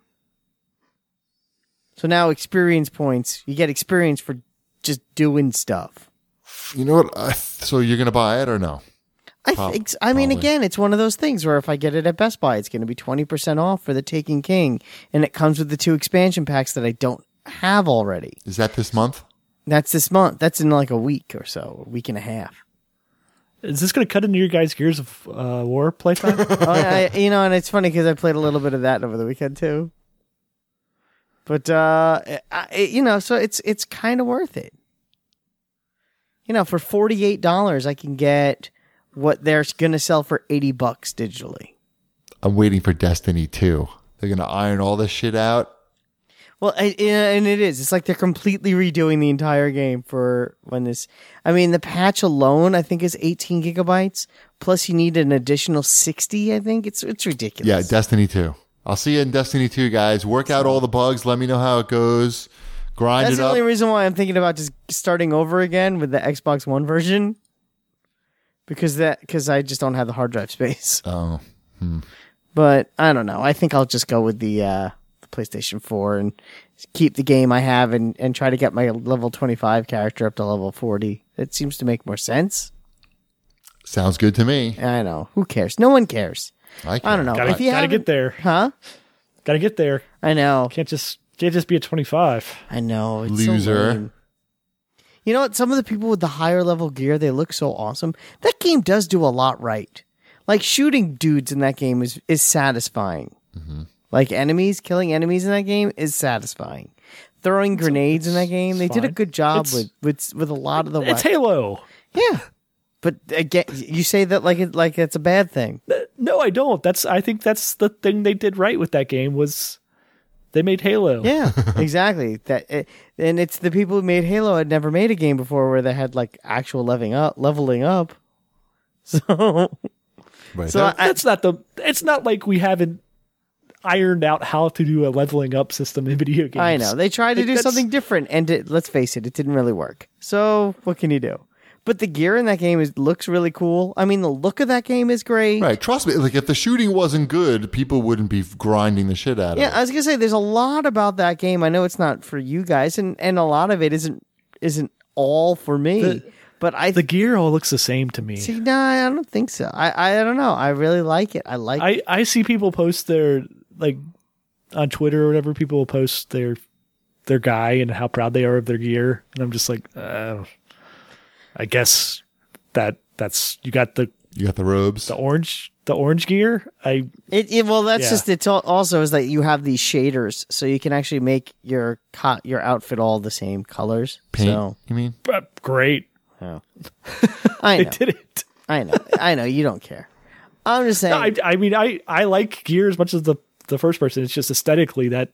So now experience points, you get experience for just doing stuff. You know what? I, so you're gonna buy it or no? I Prob- think. I mean, probably. again, it's one of those things where if I get it at Best Buy, it's going to be twenty percent off for the Taken King, and it comes with the two expansion packs that I don't have already. Is that this month? That's this month. That's in like a week or so, a week and a half. Is this going to cut into your guys' Gears of uh, War playtime? oh, I, you know, and it's funny because I played a little bit of that over the weekend too. But uh, I, it, you know, so it's it's kind of worth it. You know, for forty-eight dollars, I can get what they're going to sell for eighty bucks digitally. I'm waiting for Destiny two. They're gonna iron all this shit out. Well, I, and it is. It's like they're completely redoing the entire game for when this. I mean, the patch alone, I think, is eighteen gigabytes. Plus, you need an additional sixty. I think it's it's ridiculous. Yeah, Destiny two. I'll see you in Destiny two, guys. Work out all the bugs. Let me know how it goes. grind That's it the up. only reason why I'm thinking about just starting over again with the Xbox One version. Because that, because I just don't have the hard drive space. Oh, But I don't know. I think I'll just go with the, uh, the PlayStation four and keep the game I have and, and try to get my level twenty-five character up to level forty. It seems to make more sense. sounds good to me. I know. Who cares? No one cares. I, I don't know. Gotta, if you gotta haven't- get there. Huh? Gotta get there. I know. Can't just can't just be a twenty-five. I know. It's so Loser. lame. You know what? Some of the people with the higher level gear, they look so awesome. That game does do a lot right. Like shooting dudes in that game is is satisfying. Like enemies, killing enemies in that game is satisfying. Throwing grenades in that game, they did a fine. good job It's- with, with with a lot of the It's weapons. Halo. Yeah, but again, you say that like it like it's a bad thing. No, I don't. That's I think that's the thing they did right with that game was they made Halo. Yeah, exactly. That it, and it's the people who made Halo had never made a game before where they had like actual leveling up, leveling up. So, Right. so That- I, That's not the. It's not like we haven't ironed out how to do a leveling up system in video games. I know they tried to Like, do that's- something different, and it, let's face it, it didn't really work. So what can you do? But the gear in that game is looks really cool. I mean, the look of that game is great. right. Trust me. Like if the shooting wasn't good, people wouldn't be grinding the shit out Yeah, of I it. was gonna say there's a lot about that game. I know it's not for you guys, and, and a lot of it isn't isn't all for me. The- but I The gear all looks the same to me. see. Nah, I don't think so. I, I don't know. I really like it. I like. I, I see people post their like on Twitter or whatever. People will post their their guy and how proud they are of their gear, and I'm just like, uh, I guess that that's you got the You got the robes. the orange the orange gear. I It, it well, that's Yeah. just it. al- Also, is that you have these shaders, so you can actually make your co- your outfit all the same colors. Paint. So You mean? uh, great. I They know, did it. I know, I know. You don't care. I'm just saying. No, I, I mean, I, I like gear as much as the, the first person. It's just aesthetically that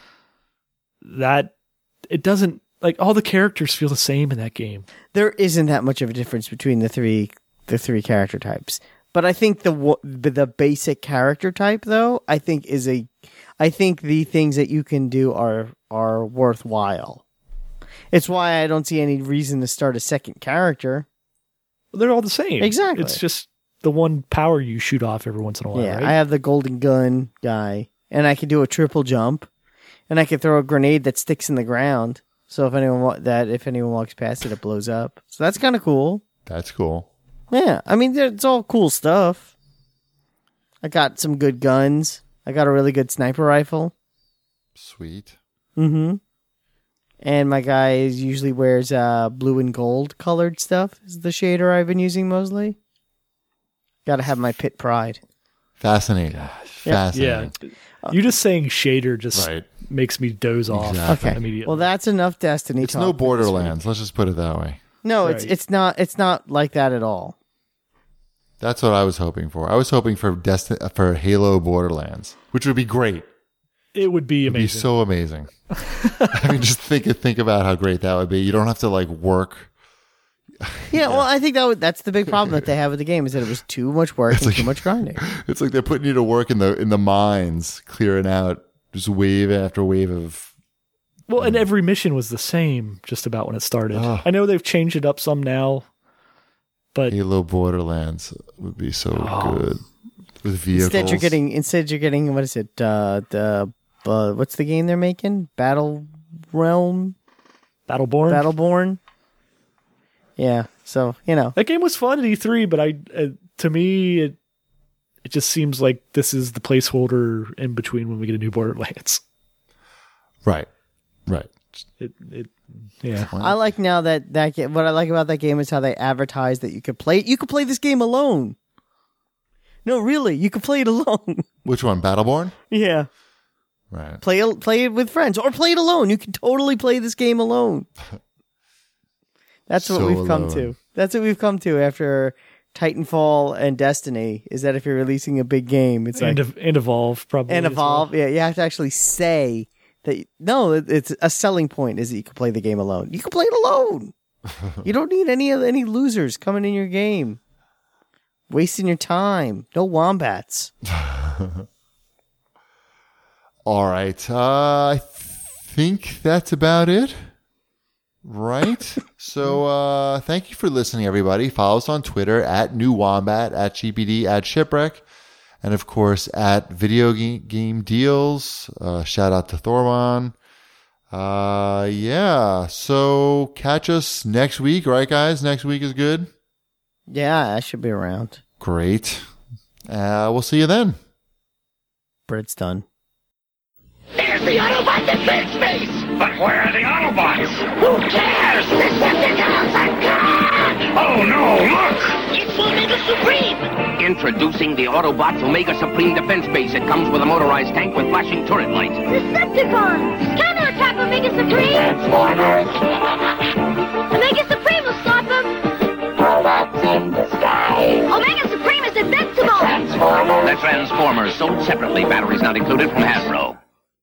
that it doesn't like all the characters feel the same in that game. there isn't that much of a difference between the three the three character types, but I think the wa- the basic character type, though, I think is a, I think the things that you can do are are worthwhile. It's why I don't see any reason to start a second character. They're all the same. Exactly. It's just the one power you shoot off every once in a while, Yeah, right? I have the golden gun guy, and I can do a triple jump, and I can throw a grenade that sticks in the ground. So if anyone wa- that if anyone walks past it, it blows up. So that's kind of cool. That's cool. Yeah, I mean it's all cool stuff. I got some good guns. I got a really good sniper rifle. Sweet. Mm-hmm. And my guy is usually wears uh, blue and gold colored stuff. Is the shader I've been using mostly. Got to have my pit pride. Fascinating. Fascinating. yeah. You just saying shader just Right. makes me doze off Exactly. Okay. immediately. Well, that's enough Destiny It's talk. no Borderlands. Let's just put it that way. No, it's Right. it's not it's not like that at all. That's what I was hoping for. I was hoping for Desti- for Halo Borderlands, which would be great. it would be It'd be amazing. so amazing. I mean, just think think about how great that would be. You don't have to like work. Yeah, well, I think that would, that's the big problem that they have with the game is that it was too much work and like- too much grinding. It's like they're putting you to work in the in the mines, clearing out just wave after wave of. Well, and every mission was the same just about when it started. Ugh. I know they've changed it up some now, but Halo Borderlands would be so Oh. good with vehicles. Instead, you're getting instead you're getting what is it? Uh, the uh, what's the game they're making? Battle Realm, Battleborn. Battleborn. Yeah, so you know, That game was fun at E three, but I, uh, to me, it it just seems like this is the placeholder in between when we get a new Borderlands. right, right. It, it, yeah. I like now that that ga- what I like about that game is how they advertise that you could play you could play this game alone. No, really, you could play it alone. Which one? Battleborn. Yeah. Right. Play it- play it with friends or play it alone. You can totally play this game alone. That's what So we've come alone. to. That's what we've come to after Titanfall and Destiny. Is that if you're releasing a big game, it's And, like ev- and evolve probably. and as well. evolve. Yeah, you have to actually say that. No, it- it's a selling point is that you can play the game alone. You can play it alone. You don't need any of any losers coming in your game, wasting your time. No wombats. All right. Uh, I think that's about it. Right? So uh, thank you for listening, everybody. Follow us on Twitter at New Wombat, at G P D, at Shipwreck, and of course at Video Game, game Deals. Uh, shout out to Thormon. Uh, yeah. So catch us next week, right, guys? Next week is good. Yeah, I should be around. Great. Uh, we'll see you then. Bread's done. There's the Autobot defense base! But where are the Autobots? Who cares? Decepticons are gone! Oh no, look! It's Omega Supreme! Introducing the Autobots Omega Supreme Defense Base. It comes with a motorized tank with flashing turret lights. Decepticons! Counterattack Omega Supreme! Transformers! Omega Supreme will stop them! Robots in disguise! Omega Supreme is invincible! Transformers! The Transformers, sold separately, batteries not included, from Hasbro.